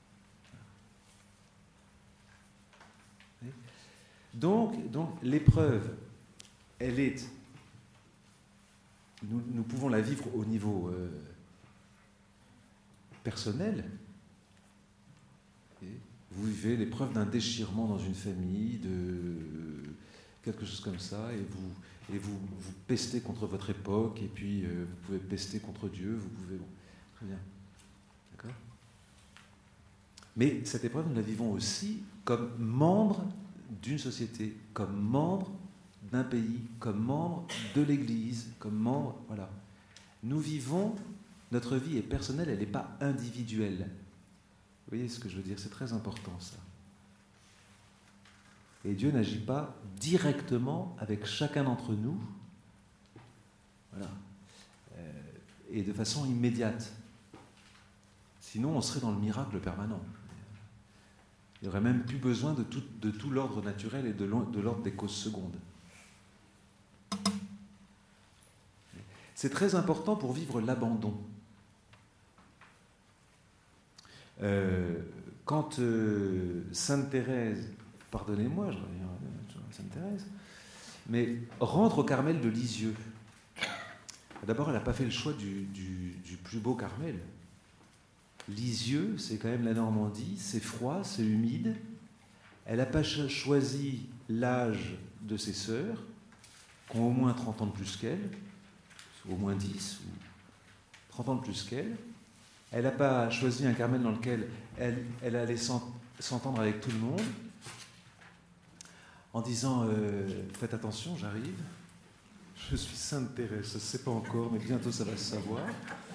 Donc, donc l'épreuve, elle est... Nous, nous pouvons la vivre au niveau euh, personnel. Vous vivez l'épreuve d'un déchirement dans une famille, de quelque chose comme ça, et vous, et vous, vous pestez contre votre époque, et puis euh, vous pouvez pester contre Dieu, vous pouvez... Bon, très bien. D'accord ? Mais cette épreuve, nous la vivons aussi comme membre d'une société, comme membre d'un pays, comme membre de l'Église, comme membre... Voilà. Nous vivons... Notre vie est personnelle, elle n'est pas individuelle. Vous voyez ce que je veux dire ? C'est très important, ça. Et Dieu n'agit pas directement avec chacun d'entre nous, voilà, euh, et de façon immédiate. Sinon, on serait dans le miracle permanent. Il n'y aurait même plus besoin de tout, de tout l'ordre naturel et de l'ordre des causes secondes. C'est très important pour vivre l'abandon. Euh, quand euh, Sainte Thérèse, pardonnez-moi, je reviens à Sainte Thérèse, mais rentre au Carmel de Lisieux. D'abord, elle n'a pas fait le choix du, du, du plus beau Carmel. Lisieux, c'est quand même la Normandie, c'est froid, c'est humide. Elle n'a pas choisi l'âge de ses sœurs, qui ont au moins trente ans de plus qu'elle, au moins dix, ou trente ans de plus qu'elle. Elle n'a pas choisi un Carmel dans lequel elle, elle allait s'entendre avec tout le monde, en disant euh, « Faites attention, j'arrive, je suis Sainte Thérèse, ça ne se sait pas encore, mais bientôt ça va se savoir. »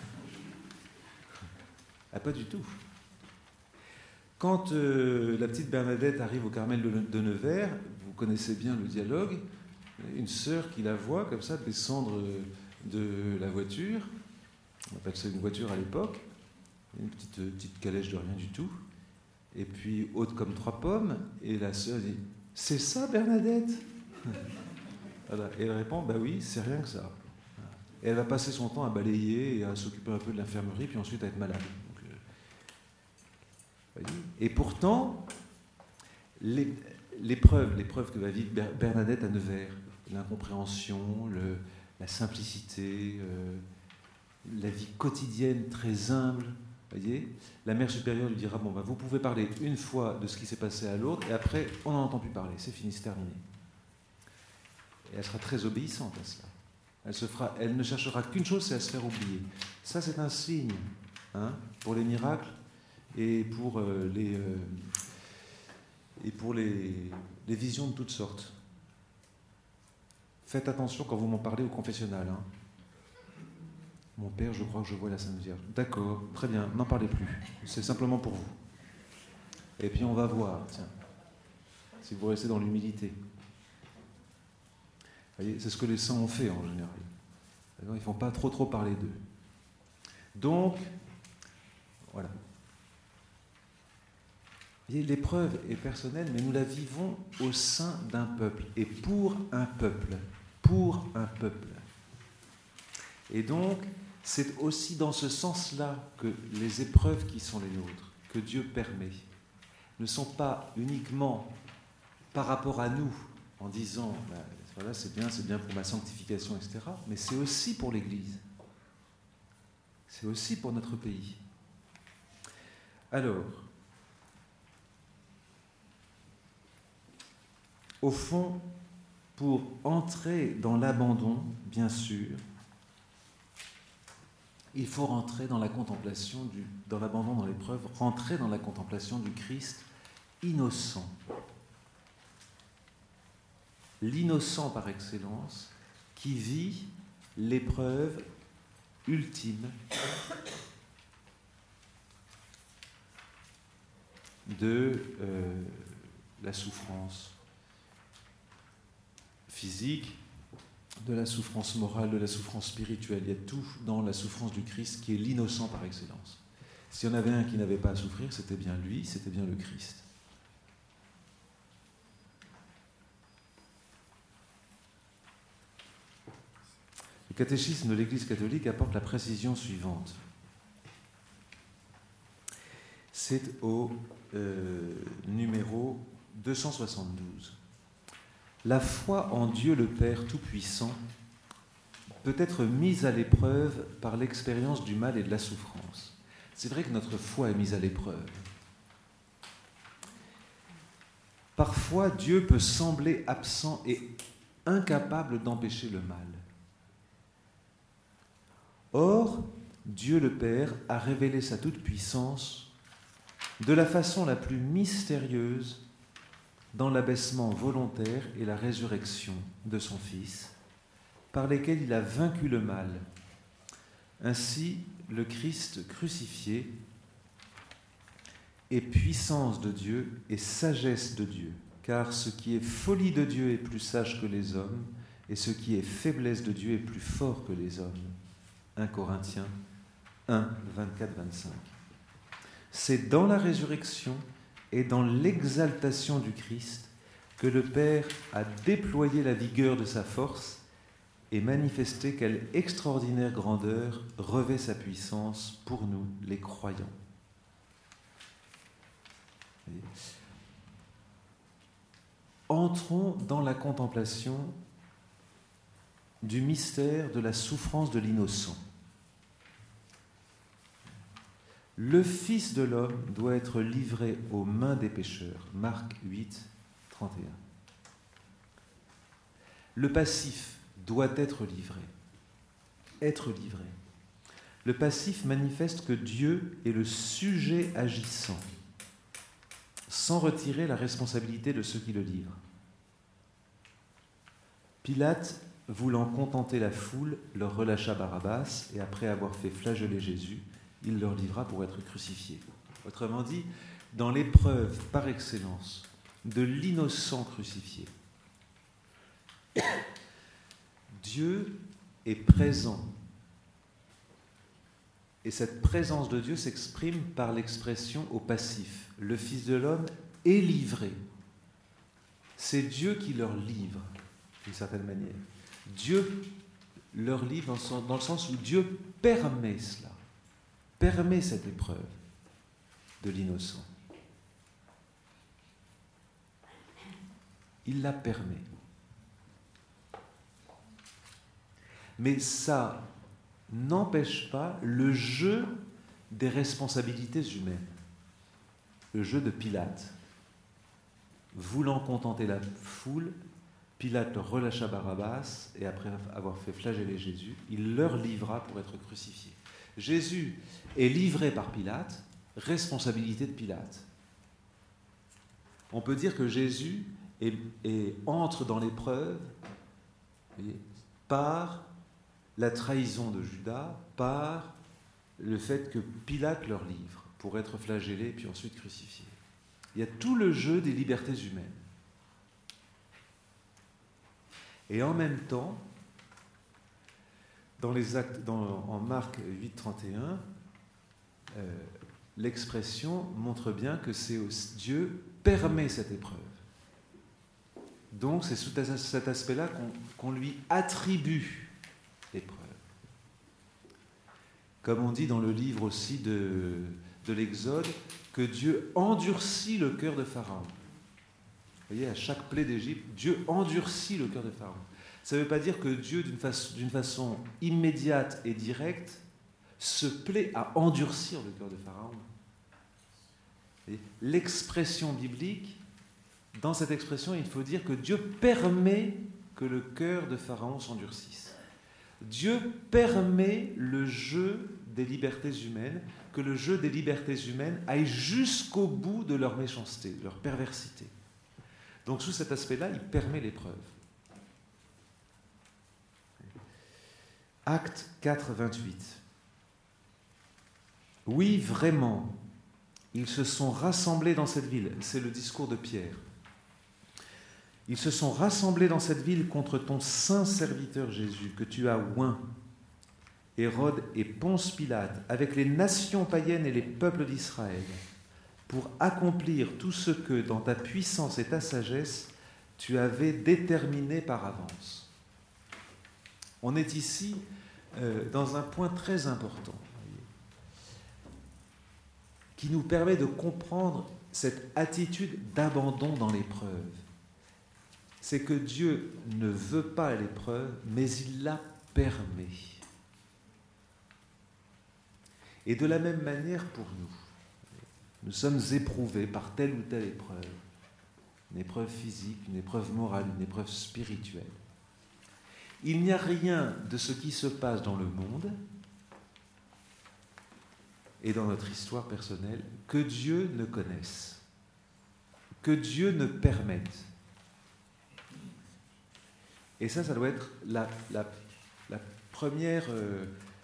Ah, pas du tout. Quand euh, la petite Bernadette arrive au Carmel de, de Nevers, vous connaissez bien le dialogue, une sœur qui la voit comme ça descendre de la voiture, on appelle ça une voiture à l'époque, une petite, petite calèche de rien du tout, et puis haute comme trois pommes, et la sœur dit « C'est ça Bernadette ?» Voilà. Et elle répond « Bah oui, c'est rien que ça. » Et elle va passer son temps à balayer et à s'occuper un peu de l'infirmerie, puis ensuite à être malade. Donc, euh, et pourtant, l'épreuve, l'épreuve que va vivre Bernadette à Nevers, l'incompréhension, le, la simplicité, euh, la vie quotidienne très humble, voyez, la mère supérieure lui dira « Bon, bah, vous pouvez parler une fois de ce qui s'est passé à l'autre, et après, on n'en entend plus parler, c'est fini, c'est terminé. » Et elle sera très obéissante à cela. Elle, se fera, elle ne cherchera qu'une chose, c'est à se faire oublier. Ça, c'est un signe hein, pour les miracles et pour, euh, les, euh, et pour les, les visions de toutes sortes. Faites attention quand vous m'en parlez au confessionnal. Hein. Mon père, je crois que je vois la Sainte Vierge. D'accord, très bien, n'en parlez plus. C'est simplement pour vous. Et puis on va voir, tiens, si vous restez dans l'humilité. C'est ce que les saints ont fait en général. Ils ne font pas trop trop parler d'eux. Donc, voilà. L'épreuve est personnelle, mais nous la vivons au sein d'un peuple et pour un peuple. Pour un peuple. Et donc, c'est aussi dans ce sens-là que les épreuves qui sont les nôtres, que Dieu permet, ne sont pas uniquement par rapport à nous, en disant bah, voilà, c'est bien, c'est bien pour ma sanctification, et cetera, mais c'est aussi pour l'Église. C'est aussi pour notre pays. Alors, au fond, pour entrer dans l'abandon, bien sûr, il faut rentrer dans la contemplation, du, dans l'abandon, dans l'épreuve, rentrer dans la contemplation du Christ innocent. L'innocent par excellence, qui vit l'épreuve ultime de euh, la souffrance physique, de la souffrance morale, de la souffrance spirituelle. Il y a tout dans la souffrance du Christ qui est l'innocent par excellence. S'il y en avait un qui n'avait pas à souffrir, c'était bien lui, c'était bien le Christ. catéchisme de l'Église catholique apporte la précision suivante. C'est au euh, numéro deux cent soixante-douze. La foi en Dieu le Père Tout-Puissant peut être mise à l'épreuve par l'expérience du mal et de la souffrance. C'est vrai que notre foi est mise à l'épreuve. Parfois, Dieu peut sembler absent et incapable d'empêcher le mal. Or, Dieu le Père a révélé sa toute-puissance de la façon la plus mystérieuse dans l'abaissement volontaire et la résurrection de son Fils, par lesquels il a vaincu le mal. Ainsi, le Christ crucifié est puissance de Dieu et sagesse de Dieu, car ce qui est folie de Dieu est plus sage que les hommes, et ce qui est faiblesse de Dieu est plus fort que les hommes. un Corinthiens un, vingt-quatre à vingt-cinq. C'est dans la résurrection et dans l'exaltation du Christ que le Père a déployé la vigueur de sa force et manifesté quelle extraordinaire grandeur revêt sa puissance pour nous, les croyants. Entrons dans la contemplation du mystère de la souffrance de l'innocent. Le Fils de l'homme doit être livré aux mains des pécheurs. Marc huit, trente et un. Le passif doit être livré. Être livré. Le passif manifeste que Dieu est le sujet agissant, sans retirer la responsabilité de ceux qui le livrent. Pilate, voulant contenter la foule, leur relâcha Barabbas, et après avoir fait flageller Jésus, il leur livra pour être crucifié. Autrement dit, dans l'épreuve par excellence de l'innocent crucifié, Dieu est présent. Et cette présence de Dieu s'exprime par l'expression au passif. Le Fils de l'homme est livré. C'est Dieu qui leur livre, d'une certaine manière. Dieu leur livre dans le sens où Dieu permet cela, permet cette épreuve de l'innocent. Il la permet. Mais ça n'empêche pas le jeu des responsabilités humaines, le jeu de Pilate. Voulant contenter la foule, Pilate leur relâcha Barabbas, et après avoir fait flageller Jésus, il leur livra pour être crucifié. Jésus est livré par Pilate, responsabilité de Pilate. On peut dire que Jésus est, est, entre dans l'épreuve par la trahison de Judas, par le fait que Pilate leur livre pour être flagellé puis ensuite crucifié. Il y a tout le jeu des libertés humaines. Et en même temps, dans les actes, dans, en Marc huit, trente et un, euh, l'expression montre bien que c'est aussi, Dieu permet cette épreuve. Donc c'est sous cet aspect-là qu'on, qu'on lui attribue l'épreuve. Comme on dit dans le livre aussi de, de l'Exode, que Dieu endurcit le cœur de Pharaon. Vous voyez, à chaque plaie d'Égypte, Dieu endurcit le cœur de Pharaon. Ça ne veut pas dire que Dieu, d'une façon, d'une façon immédiate et directe, se plaît à endurcir le cœur de Pharaon. L'expression biblique, dans cette expression, il faut dire que Dieu permet que le cœur de Pharaon s'endurcisse. Dieu permet le jeu des libertés humaines, que le jeu des libertés humaines aille jusqu'au bout de leur méchanceté, de leur perversité. Donc sous cet aspect-là, il permet l'épreuve. Acte quatre, vingt-huit. Oui, vraiment, ils se sont rassemblés dans cette ville. C'est le discours de Pierre. Ils se sont rassemblés dans cette ville contre ton saint serviteur Jésus, que tu as oint. Hérode et Ponce Pilate, avec les nations païennes et les peuples d'Israël, pour accomplir tout ce que, dans ta puissance et ta sagesse, tu avais déterminé par avance. On est ici euh, dans un point très important qui nous permet de comprendre cette attitude d'abandon dans l'épreuve. C'est que Dieu ne veut pas l'épreuve, mais il la permet. Et de la même manière pour nous, nous sommes éprouvés par telle ou telle épreuve, une épreuve physique, une épreuve morale, une épreuve spirituelle. Il n'y a rien de ce qui se passe dans le monde et dans notre histoire personnelle que Dieu ne connaisse, que Dieu ne permette. Et ça, ça doit être la, la, la première, euh,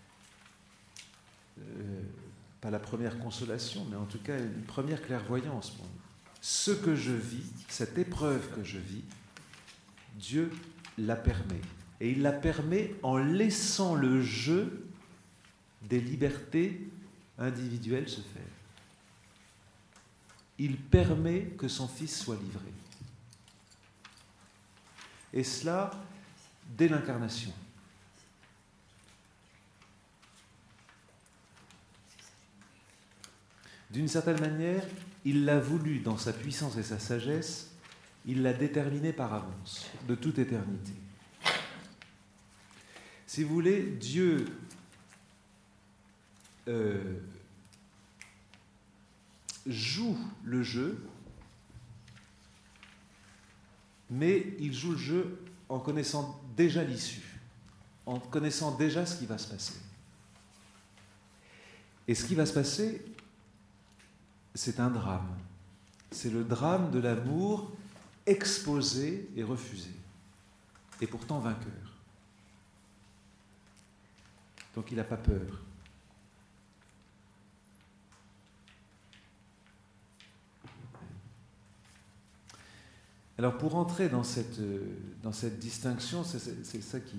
euh, pas la première consolation, mais en tout cas une première clairvoyance pour nous. Ce que je vis, cette épreuve que je vis, Dieu la permet. Et il la permet en laissant le jeu des libertés individuelles se faire. Il permet que son Fils soit livré. Et cela dès l'incarnation. D'une certaine manière, il l'a voulu dans sa puissance et sa sagesse, il l'a déterminé par avance, de toute éternité. Si vous voulez, Dieu euh, joue le jeu, mais il joue le jeu en connaissant déjà l'issue, en connaissant déjà ce qui va se passer. Et ce qui va se passer, c'est un drame. C'est le drame de l'amour exposé et refusé, et pourtant vainqueur. Donc il n'a pas peur. Alors pour entrer dans cette, dans cette distinction, c'est, c'est, c'est ça qui...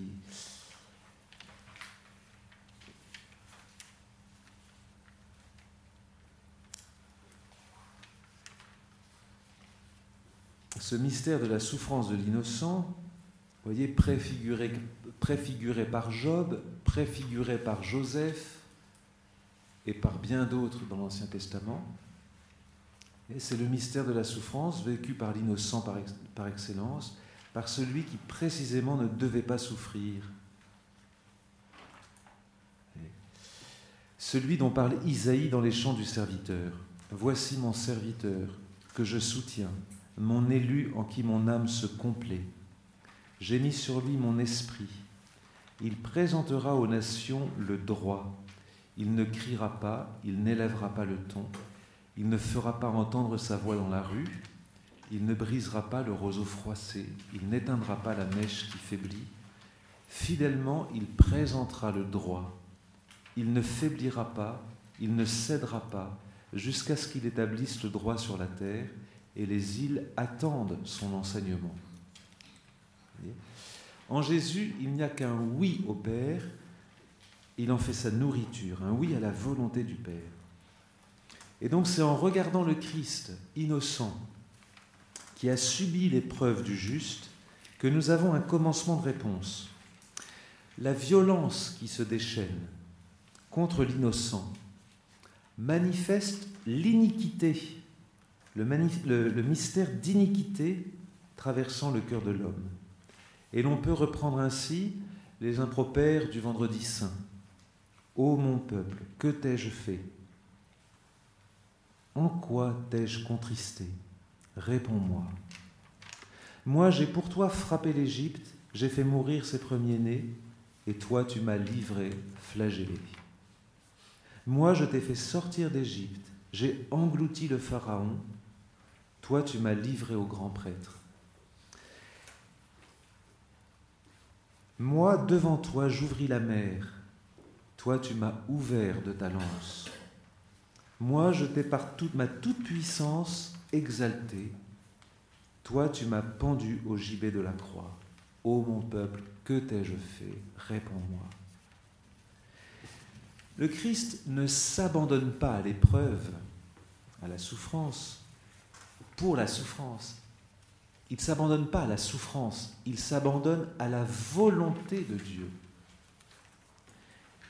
Ce mystère de la souffrance de l'innocent, vous voyez, préfiguré, préfiguré par Job, préfiguré par Joseph et par bien d'autres dans l'Ancien Testament. Et c'est le mystère de la souffrance vécu par l'innocent par, ex, par excellence, par celui qui précisément ne devait pas souffrir. Et celui dont parle Isaïe dans les chants du serviteur. « Voici mon serviteur que je soutiens, mon élu en qui mon âme se complaît. J'ai mis sur lui mon esprit. Il présentera aux nations le droit. Il ne criera pas, il n'élèvera pas le ton. Il ne fera pas entendre sa voix dans la rue. Il ne brisera pas le roseau froissé. Il n'éteindra pas la mèche qui faiblit. Fidèlement, il présentera le droit. Il ne faiblira pas, il ne cédera pas, jusqu'à ce qu'il établisse le droit sur la terre, et les îles attendent son enseignement. » En Jésus, il n'y a qu'un oui au Père, il en fait sa nourriture, un oui à la volonté du Père. Et donc c'est en regardant le Christ innocent, qui a subi l'épreuve du juste, que nous avons un commencement de réponse. La violence qui se déchaîne contre l'innocent manifeste l'iniquité, le, manif- le, le mystère d'iniquité traversant le cœur de l'homme. Et l'on peut reprendre ainsi les impropères du vendredi saint. « Ô mon peuple, que t'ai-je fait ? En quoi t'ai-je contristé ? Réponds-moi. Moi, j'ai pour toi frappé l'Égypte, j'ai fait mourir ses premiers-nés, et toi, tu m'as livré, flagellé. Moi, je t'ai fait sortir d'Égypte, j'ai englouti le Pharaon, toi, tu m'as livré au grand prêtre. Moi, devant toi, j'ouvris la mer, toi, tu m'as ouvert de ta lance. Moi, je t'ai par toute ma toute-puissance exalté, toi, tu m'as pendu au gibet de la croix. Ô mon peuple, que t'ai-je fait ? Réponds-moi. » Le Christ ne s'abandonne pas à l'épreuve, à la souffrance, pour la souffrance. Il ne s'abandonne pas à la souffrance, il s'abandonne à la volonté de Dieu.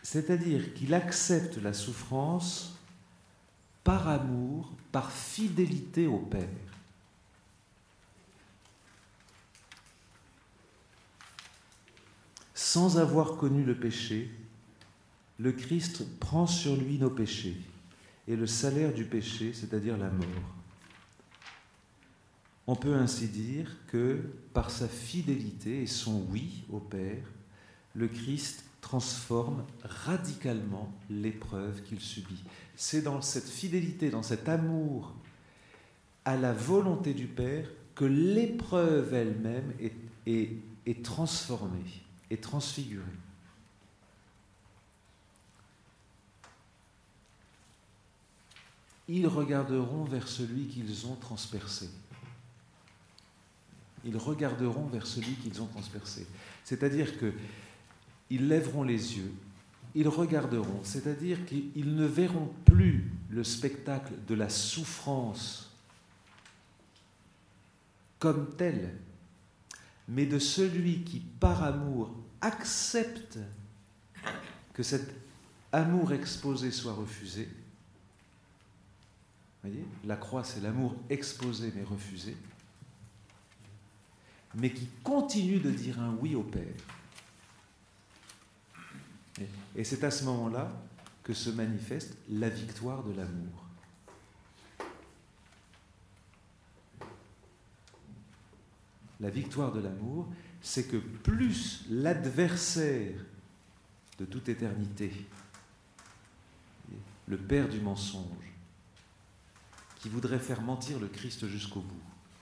C'est-à-dire qu'il accepte la souffrance par amour, par fidélité au Père. Sans avoir connu le péché, le Christ prend sur lui nos péchés et le salaire du péché, c'est-à-dire la mort. On peut ainsi dire que par sa fidélité et son oui au Père, le Christ transforme radicalement l'épreuve qu'il subit. C'est dans cette fidélité, dans cet amour à la volonté du Père que l'épreuve elle-même est, est, est transformée, est transfigurée. Ils regarderont vers celui qu'ils ont transpercé. Ils regarderont vers celui qu'ils ont transpercé. C'est-à-dire qu'ils lèveront les yeux, ils regarderont, c'est-à-dire qu'ils ne verront plus le spectacle de la souffrance comme tel, mais de celui qui, par amour, accepte que cet amour exposé soit refusé. Vous voyez, la croix, c'est l'amour exposé mais refusé, mais qui continue de dire un oui au Père. Et c'est à ce moment-là que se manifeste la victoire de l'amour. La victoire de l'amour, c'est que plus l'adversaire de toute éternité, le père du mensonge, qui voudrait faire mentir le Christ jusqu'au bout,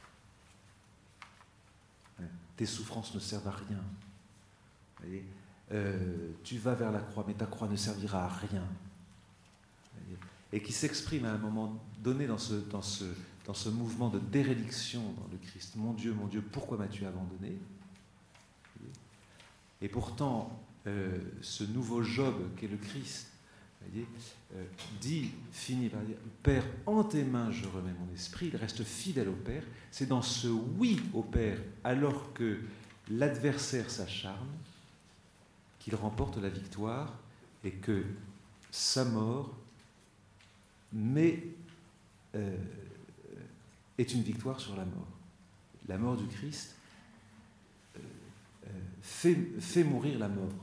tes souffrances ne servent à rien. Vous voyez, euh, tu vas vers la croix, mais ta croix ne servira à rien. Et qui s'exprime à un moment donné dans ce, dans ce, dans ce mouvement de déréliction dans le Christ. Mon Dieu, mon Dieu, pourquoi m'as-tu abandonné? Et pourtant, euh, ce nouveau Job qu'est le Christ, voyez, euh, dit, finit par dire, Père, en tes mains je remets mon esprit, il reste fidèle au Père. C'est dans ce oui au Père, alors que l'adversaire s'acharne, qu'il remporte la victoire et que sa mort mais, euh, est une victoire sur la mort. La mort du Christ euh, euh, fait, fait mourir la mort.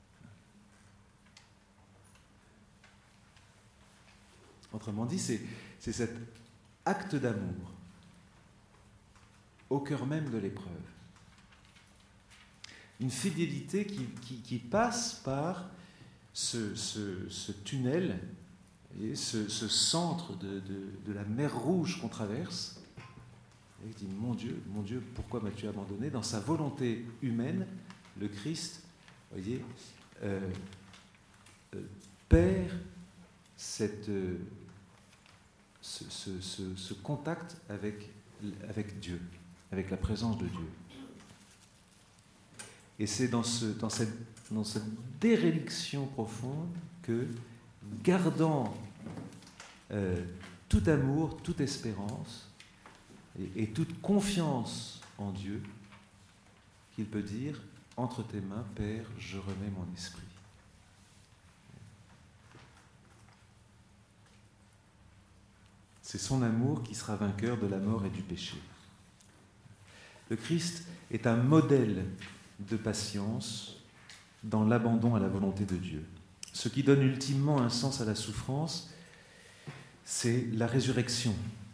Autrement dit, c'est, c'est cet acte d'amour au cœur même de l'épreuve. Une fidélité qui, qui, qui passe par ce, ce, ce tunnel, et ce, ce centre de, de, de la mer Rouge qu'on traverse. Et il dit, mon Dieu, mon Dieu, pourquoi m'as-tu abandonné? Dans sa volonté humaine, le Christ, voyez, euh, euh, perd cette, euh, ce, ce, ce, ce contact avec, avec Dieu, avec la présence de Dieu. Et c'est dans, ce, dans, cette, dans cette déréliction profonde que, gardant euh, tout amour, toute espérance et, et toute confiance en Dieu, qu'il peut dire, entre tes mains, Père, je remets mon esprit. C'est son amour qui sera vainqueur de la mort et du péché. Le Christ est un modèle de patience dans l'abandon à la volonté de Dieu. Ce qui donne ultimement un sens à la souffrance, c'est la résurrection.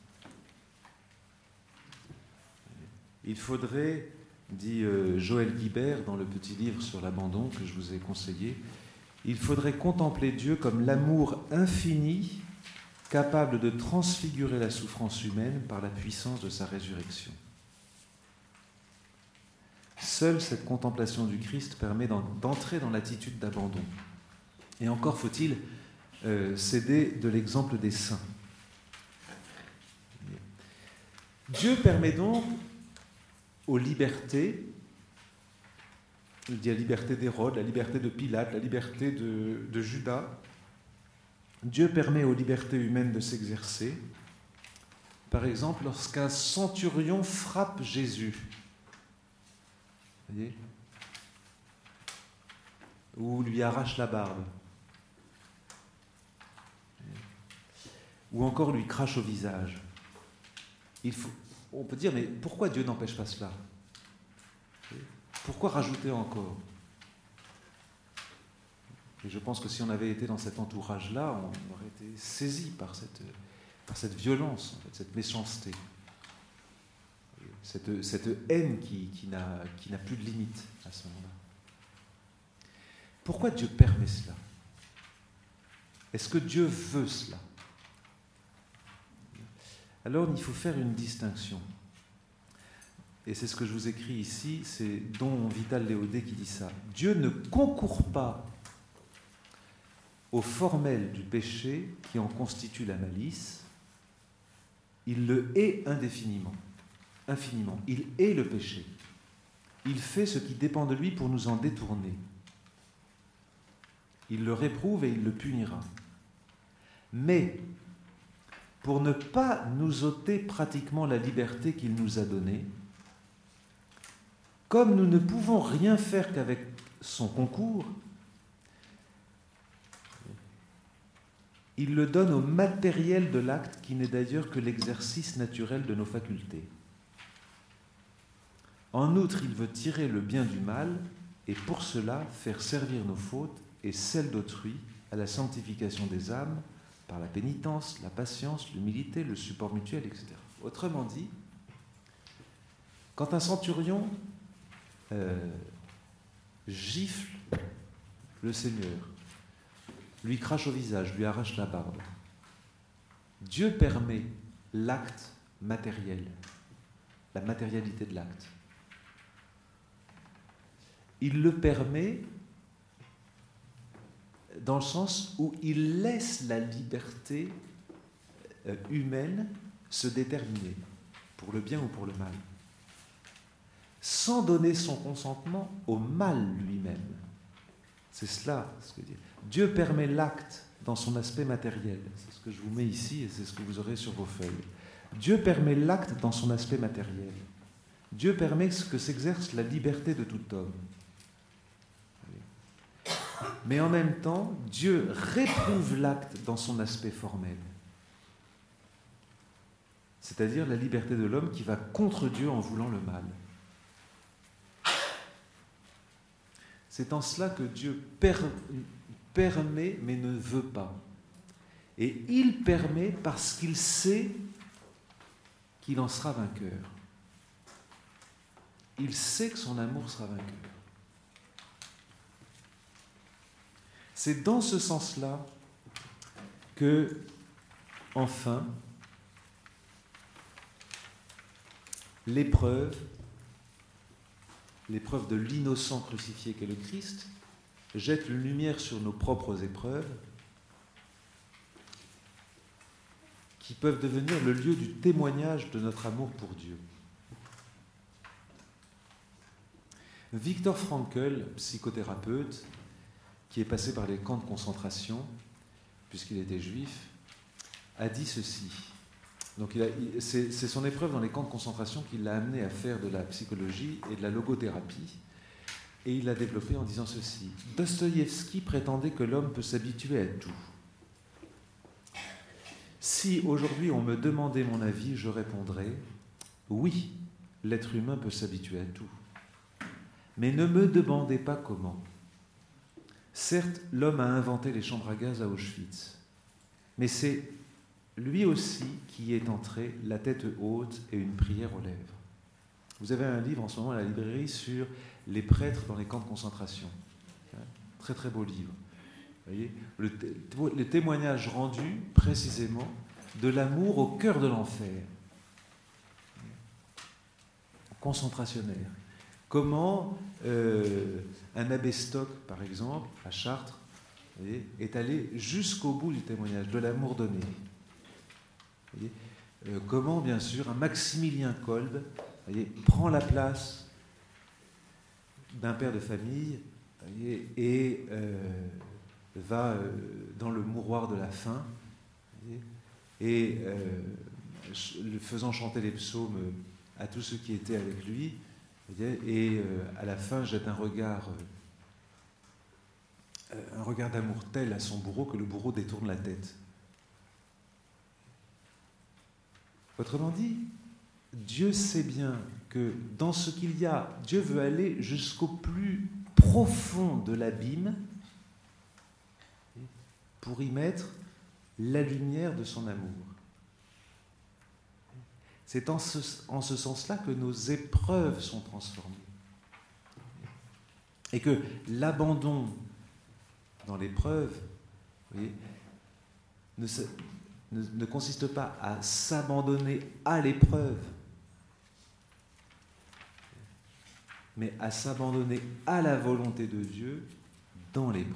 Il faudrait, dit Joël Guibert dans le petit livre sur l'abandon que je vous ai conseillé, il faudrait contempler Dieu comme l'amour infini capable de transfigurer la souffrance humaine par la puissance de sa résurrection. Seule cette contemplation du Christ permet d'entrer dans l'attitude d'abandon. Et encore faut-il euh, s'aider de l'exemple des saints. Dieu permet donc aux libertés, il dit la liberté d'Hérode, la liberté de Pilate, la liberté de, de Judas, Dieu permet aux libertés humaines de s'exercer. Par exemple, lorsqu'un centurion frappe Jésus, vous voyez, ou lui arrache la barbe, ou encore lui crache au visage. Il faut, on peut dire, mais pourquoi Dieu n'empêche pas cela? Pourquoi rajouter encore? Et je pense que si on avait été dans cet entourage-là, on aurait été saisi par cette, par cette violence, en fait, cette méchanceté, cette, cette haine qui, qui, n'a, qui n'a plus de limite à ce moment-là. Pourquoi Dieu permet cela? Est-ce que Dieu veut cela? Alors il faut faire une distinction. Et c'est ce que je vous écris ici, c'est Don Vital Léodet qui dit ça. Dieu ne concourt pas au formel du péché qui en constitue la malice, il le hait indéfiniment, infiniment. Il hait le péché. Il fait ce qui dépend de lui pour nous en détourner. Il le réprouve et il le punira. Mais, pour ne pas nous ôter pratiquement la liberté qu'il nous a donnée, comme nous ne pouvons rien faire qu'avec son concours, il le donne au matériel de l'acte qui n'est d'ailleurs que l'exercice naturel de nos facultés. En outre, il veut tirer le bien du mal et pour cela faire servir nos fautes et celles d'autrui à la sanctification des âmes par la pénitence, la patience, l'humilité, le support mutuel, et cetera. Autrement dit, quand un centurion euh, gifle le Seigneur, lui crache au visage, lui arrache la barbe, Dieu permet l'acte matériel, la matérialité de l'acte. Il le permet dans le sens où il laisse la liberté humaine se déterminer, pour le bien ou pour le mal, sans donner son consentement au mal lui-même. C'est cela ce que dit. Dieu permet l'acte dans son aspect matériel. C'est ce que je vous mets ici et c'est ce que vous aurez sur vos feuilles. Dieu permet l'acte dans son aspect matériel. Dieu permet que s'exerce la liberté de tout homme. Mais en même temps, Dieu réprouve l'acte dans son aspect formel. C'est-à-dire la liberté de l'homme qui va contre Dieu en voulant le mal. C'est en cela que Dieu per- permet mais ne veut pas. Et il permet parce qu'il sait qu'il en sera vainqueur. Il sait que son amour sera vainqueur. C'est dans ce sens-là que, enfin, l'épreuve, l'épreuve de l'innocent crucifié qu'est le Christ, jette une lumière sur nos propres épreuves qui peuvent devenir le lieu du témoignage de notre amour pour Dieu. Viktor Frankl, psychothérapeute, qui est passé par les camps de concentration, puisqu'il était juif, a dit ceci. Donc il a, il, c'est, c'est son épreuve dans les camps de concentration qui l'a amené à faire de la psychologie et de la logothérapie. Et il l'a développé en disant ceci. Dostoïevski prétendait que l'homme peut s'habituer à tout. Si aujourd'hui on me demandait mon avis, je répondrais « Oui, l'être humain peut s'habituer à tout. Mais ne me demandez pas comment. Certes, l'homme a inventé les chambres à gaz à Auschwitz, mais c'est lui aussi qui est entré la tête haute et une prière aux lèvres. » Vous avez un livre en ce moment à la librairie sur les prêtres dans les camps de concentration. Très très beau livre. Vous voyez, le, té- le témoignage rendu précisément de l'amour au cœur de l'enfer. Concentrationnaire. Comment euh, un abbé Stock, par exemple, à Chartres, vous voyez, est allé jusqu'au bout du témoignage, de l'amour donné. Vous voyez, euh, comment, bien sûr, un Maximilien Kolb, vous voyez, prend la place d'un père de famille, vous voyez, et euh, va euh, dans le mouroir de la faim, vous voyez, et euh, faisant chanter les psaumes à tous ceux qui étaient avec lui, et euh, à la fin jette un regard euh, un regard d'amour tel à son bourreau que le bourreau détourne la tête. Autrement dit, Dieu sait bien que dans ce qu'il y a, Dieu veut aller jusqu'au plus profond de l'abîme pour y mettre la lumière de son amour. C'est en ce, en ce sens-là que nos épreuves sont transformées. Et que l'abandon dans l'épreuve, vous voyez, ne, se, ne, ne consiste pas à s'abandonner à l'épreuve, mais à s'abandonner à la volonté de Dieu dans l'épreuve.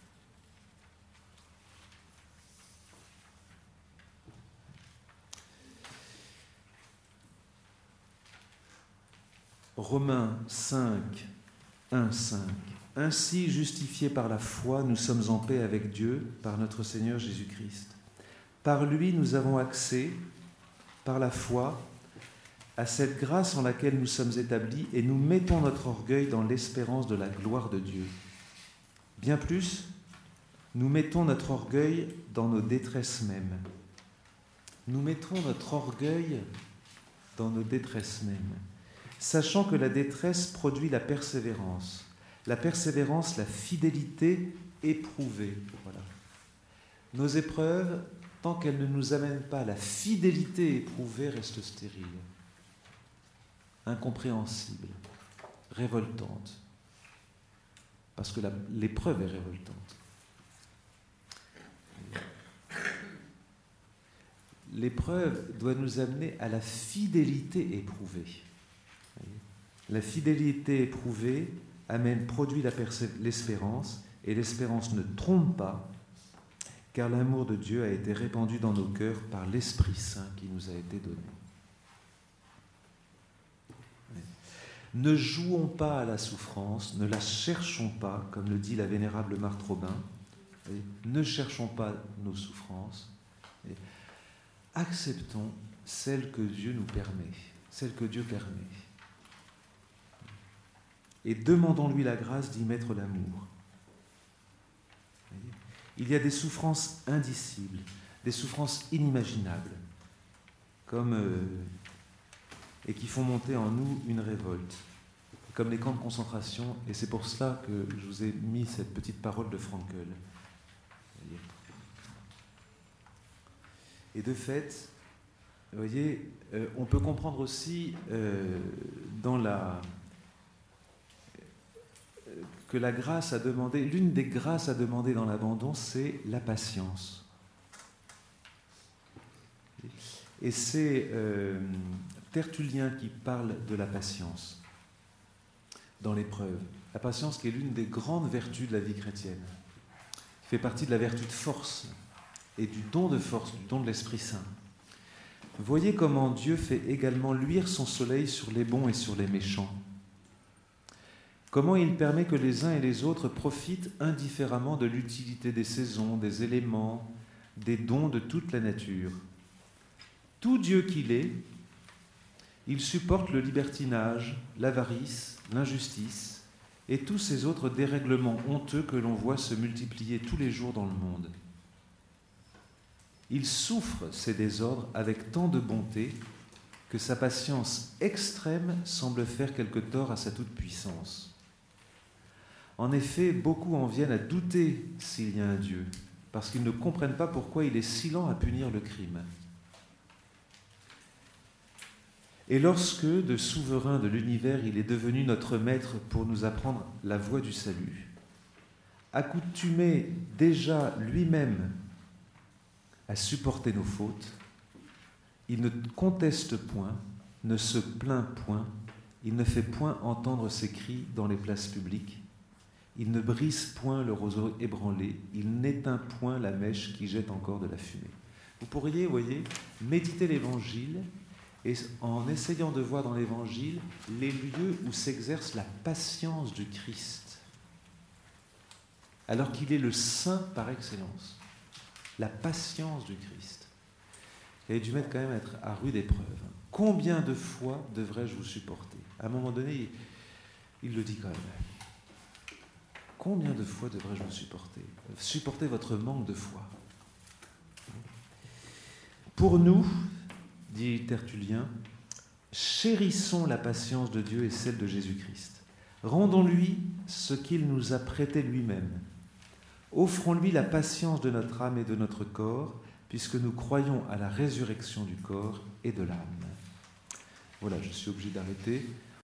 Romains cinq, un, cinq. Ainsi, justifiés par la foi, nous sommes en paix avec Dieu par notre Seigneur Jésus-Christ. Par lui, nous avons accès, par la foi, à cette grâce en laquelle nous sommes établis et nous mettons notre orgueil dans l'espérance de la gloire de Dieu. Bien plus, nous mettons notre orgueil dans nos détresses mêmes. Nous mettons notre orgueil dans nos détresses mêmes, sachant que la détresse produit la persévérance. La persévérance, la fidélité éprouvée. Voilà. Nos épreuves, tant qu'elles ne nous amènent pas à la fidélité éprouvée, restent stériles, incompréhensibles, révoltantes. Parce que la, l'épreuve est révoltante. L'épreuve doit nous amener à la fidélité éprouvée. La fidélité éprouvée amène, produit la persé- l'espérance, et l'espérance ne trompe pas, car l'amour de Dieu a été répandu dans nos cœurs par l'Esprit Saint qui nous a été donné. Ne jouons pas à la souffrance, ne la cherchons pas, comme le dit la vénérable Marthe Robin. Ne cherchons pas nos souffrances. Acceptons celles que Dieu nous permet, celles que Dieu permet. Et demandons-lui la grâce d'y mettre l'amour. Il y a des souffrances indicibles, des souffrances inimaginables, comme, euh, et qui font monter en nous une révolte, comme les camps de concentration, et c'est pour cela que je vous ai mis cette petite parole de Frankl. Et de fait, vous voyez, euh, on peut comprendre aussi euh, dans la... que la grâce à demander, l'une des grâces à demander dans l'abandon, c'est la patience. Et c'est euh, Tertullien qui parle de la patience dans l'épreuve. La patience qui est l'une des grandes vertus de la vie chrétienne, qui fait partie de la vertu de force et du don de force, du don de l'Esprit Saint. Voyez comment Dieu fait également luire son soleil sur les bons et sur les méchants. Comment il permet que les uns et les autres profitent indifféremment de l'utilité des saisons, des éléments, des dons de toute la nature. Tout Dieu qu'il est, il supporte le libertinage, l'avarice, l'injustice et tous ces autres dérèglements honteux que l'on voit se multiplier tous les jours dans le monde. Il souffre ces désordres avec tant de bonté que sa patience extrême semble faire quelque tort à sa toute-puissance. En effet, beaucoup en viennent à douter s'il y a un Dieu, parce qu'ils ne comprennent pas pourquoi il est si lent à punir le crime. Et lorsque, de souverain de l'univers, il est devenu notre maître pour nous apprendre la voie du salut, accoutumé déjà lui-même à supporter nos fautes, il ne conteste point, ne se plaint point, il ne fait point entendre ses cris dans les places publiques, il ne brise point le roseau ébranlé, il n'éteint point la mèche qui jette encore de la fumée. Vous pourriez, vous voyez, méditer l'Évangile et en essayant de voir dans l'Évangile les lieux où s'exerce la patience du Christ, alors qu'il est le saint par excellence. La patience du Christ. Il a dû mettre quand même être à rude épreuve. Combien de fois devrais-je vous supporter ? À un moment donné, il, il le dit quand même. Combien de fois devrais-je vous supporter ? Supporter votre manque de foi. Pour nous, dit Tertullien, chérissons la patience de Dieu et celle de Jésus-Christ. Rendons-lui ce qu'il nous a prêté lui-même. Offrons-lui la patience de notre âme et de notre corps, puisque nous croyons à la résurrection du corps et de l'âme. Voilà, je suis obligé d'arrêter.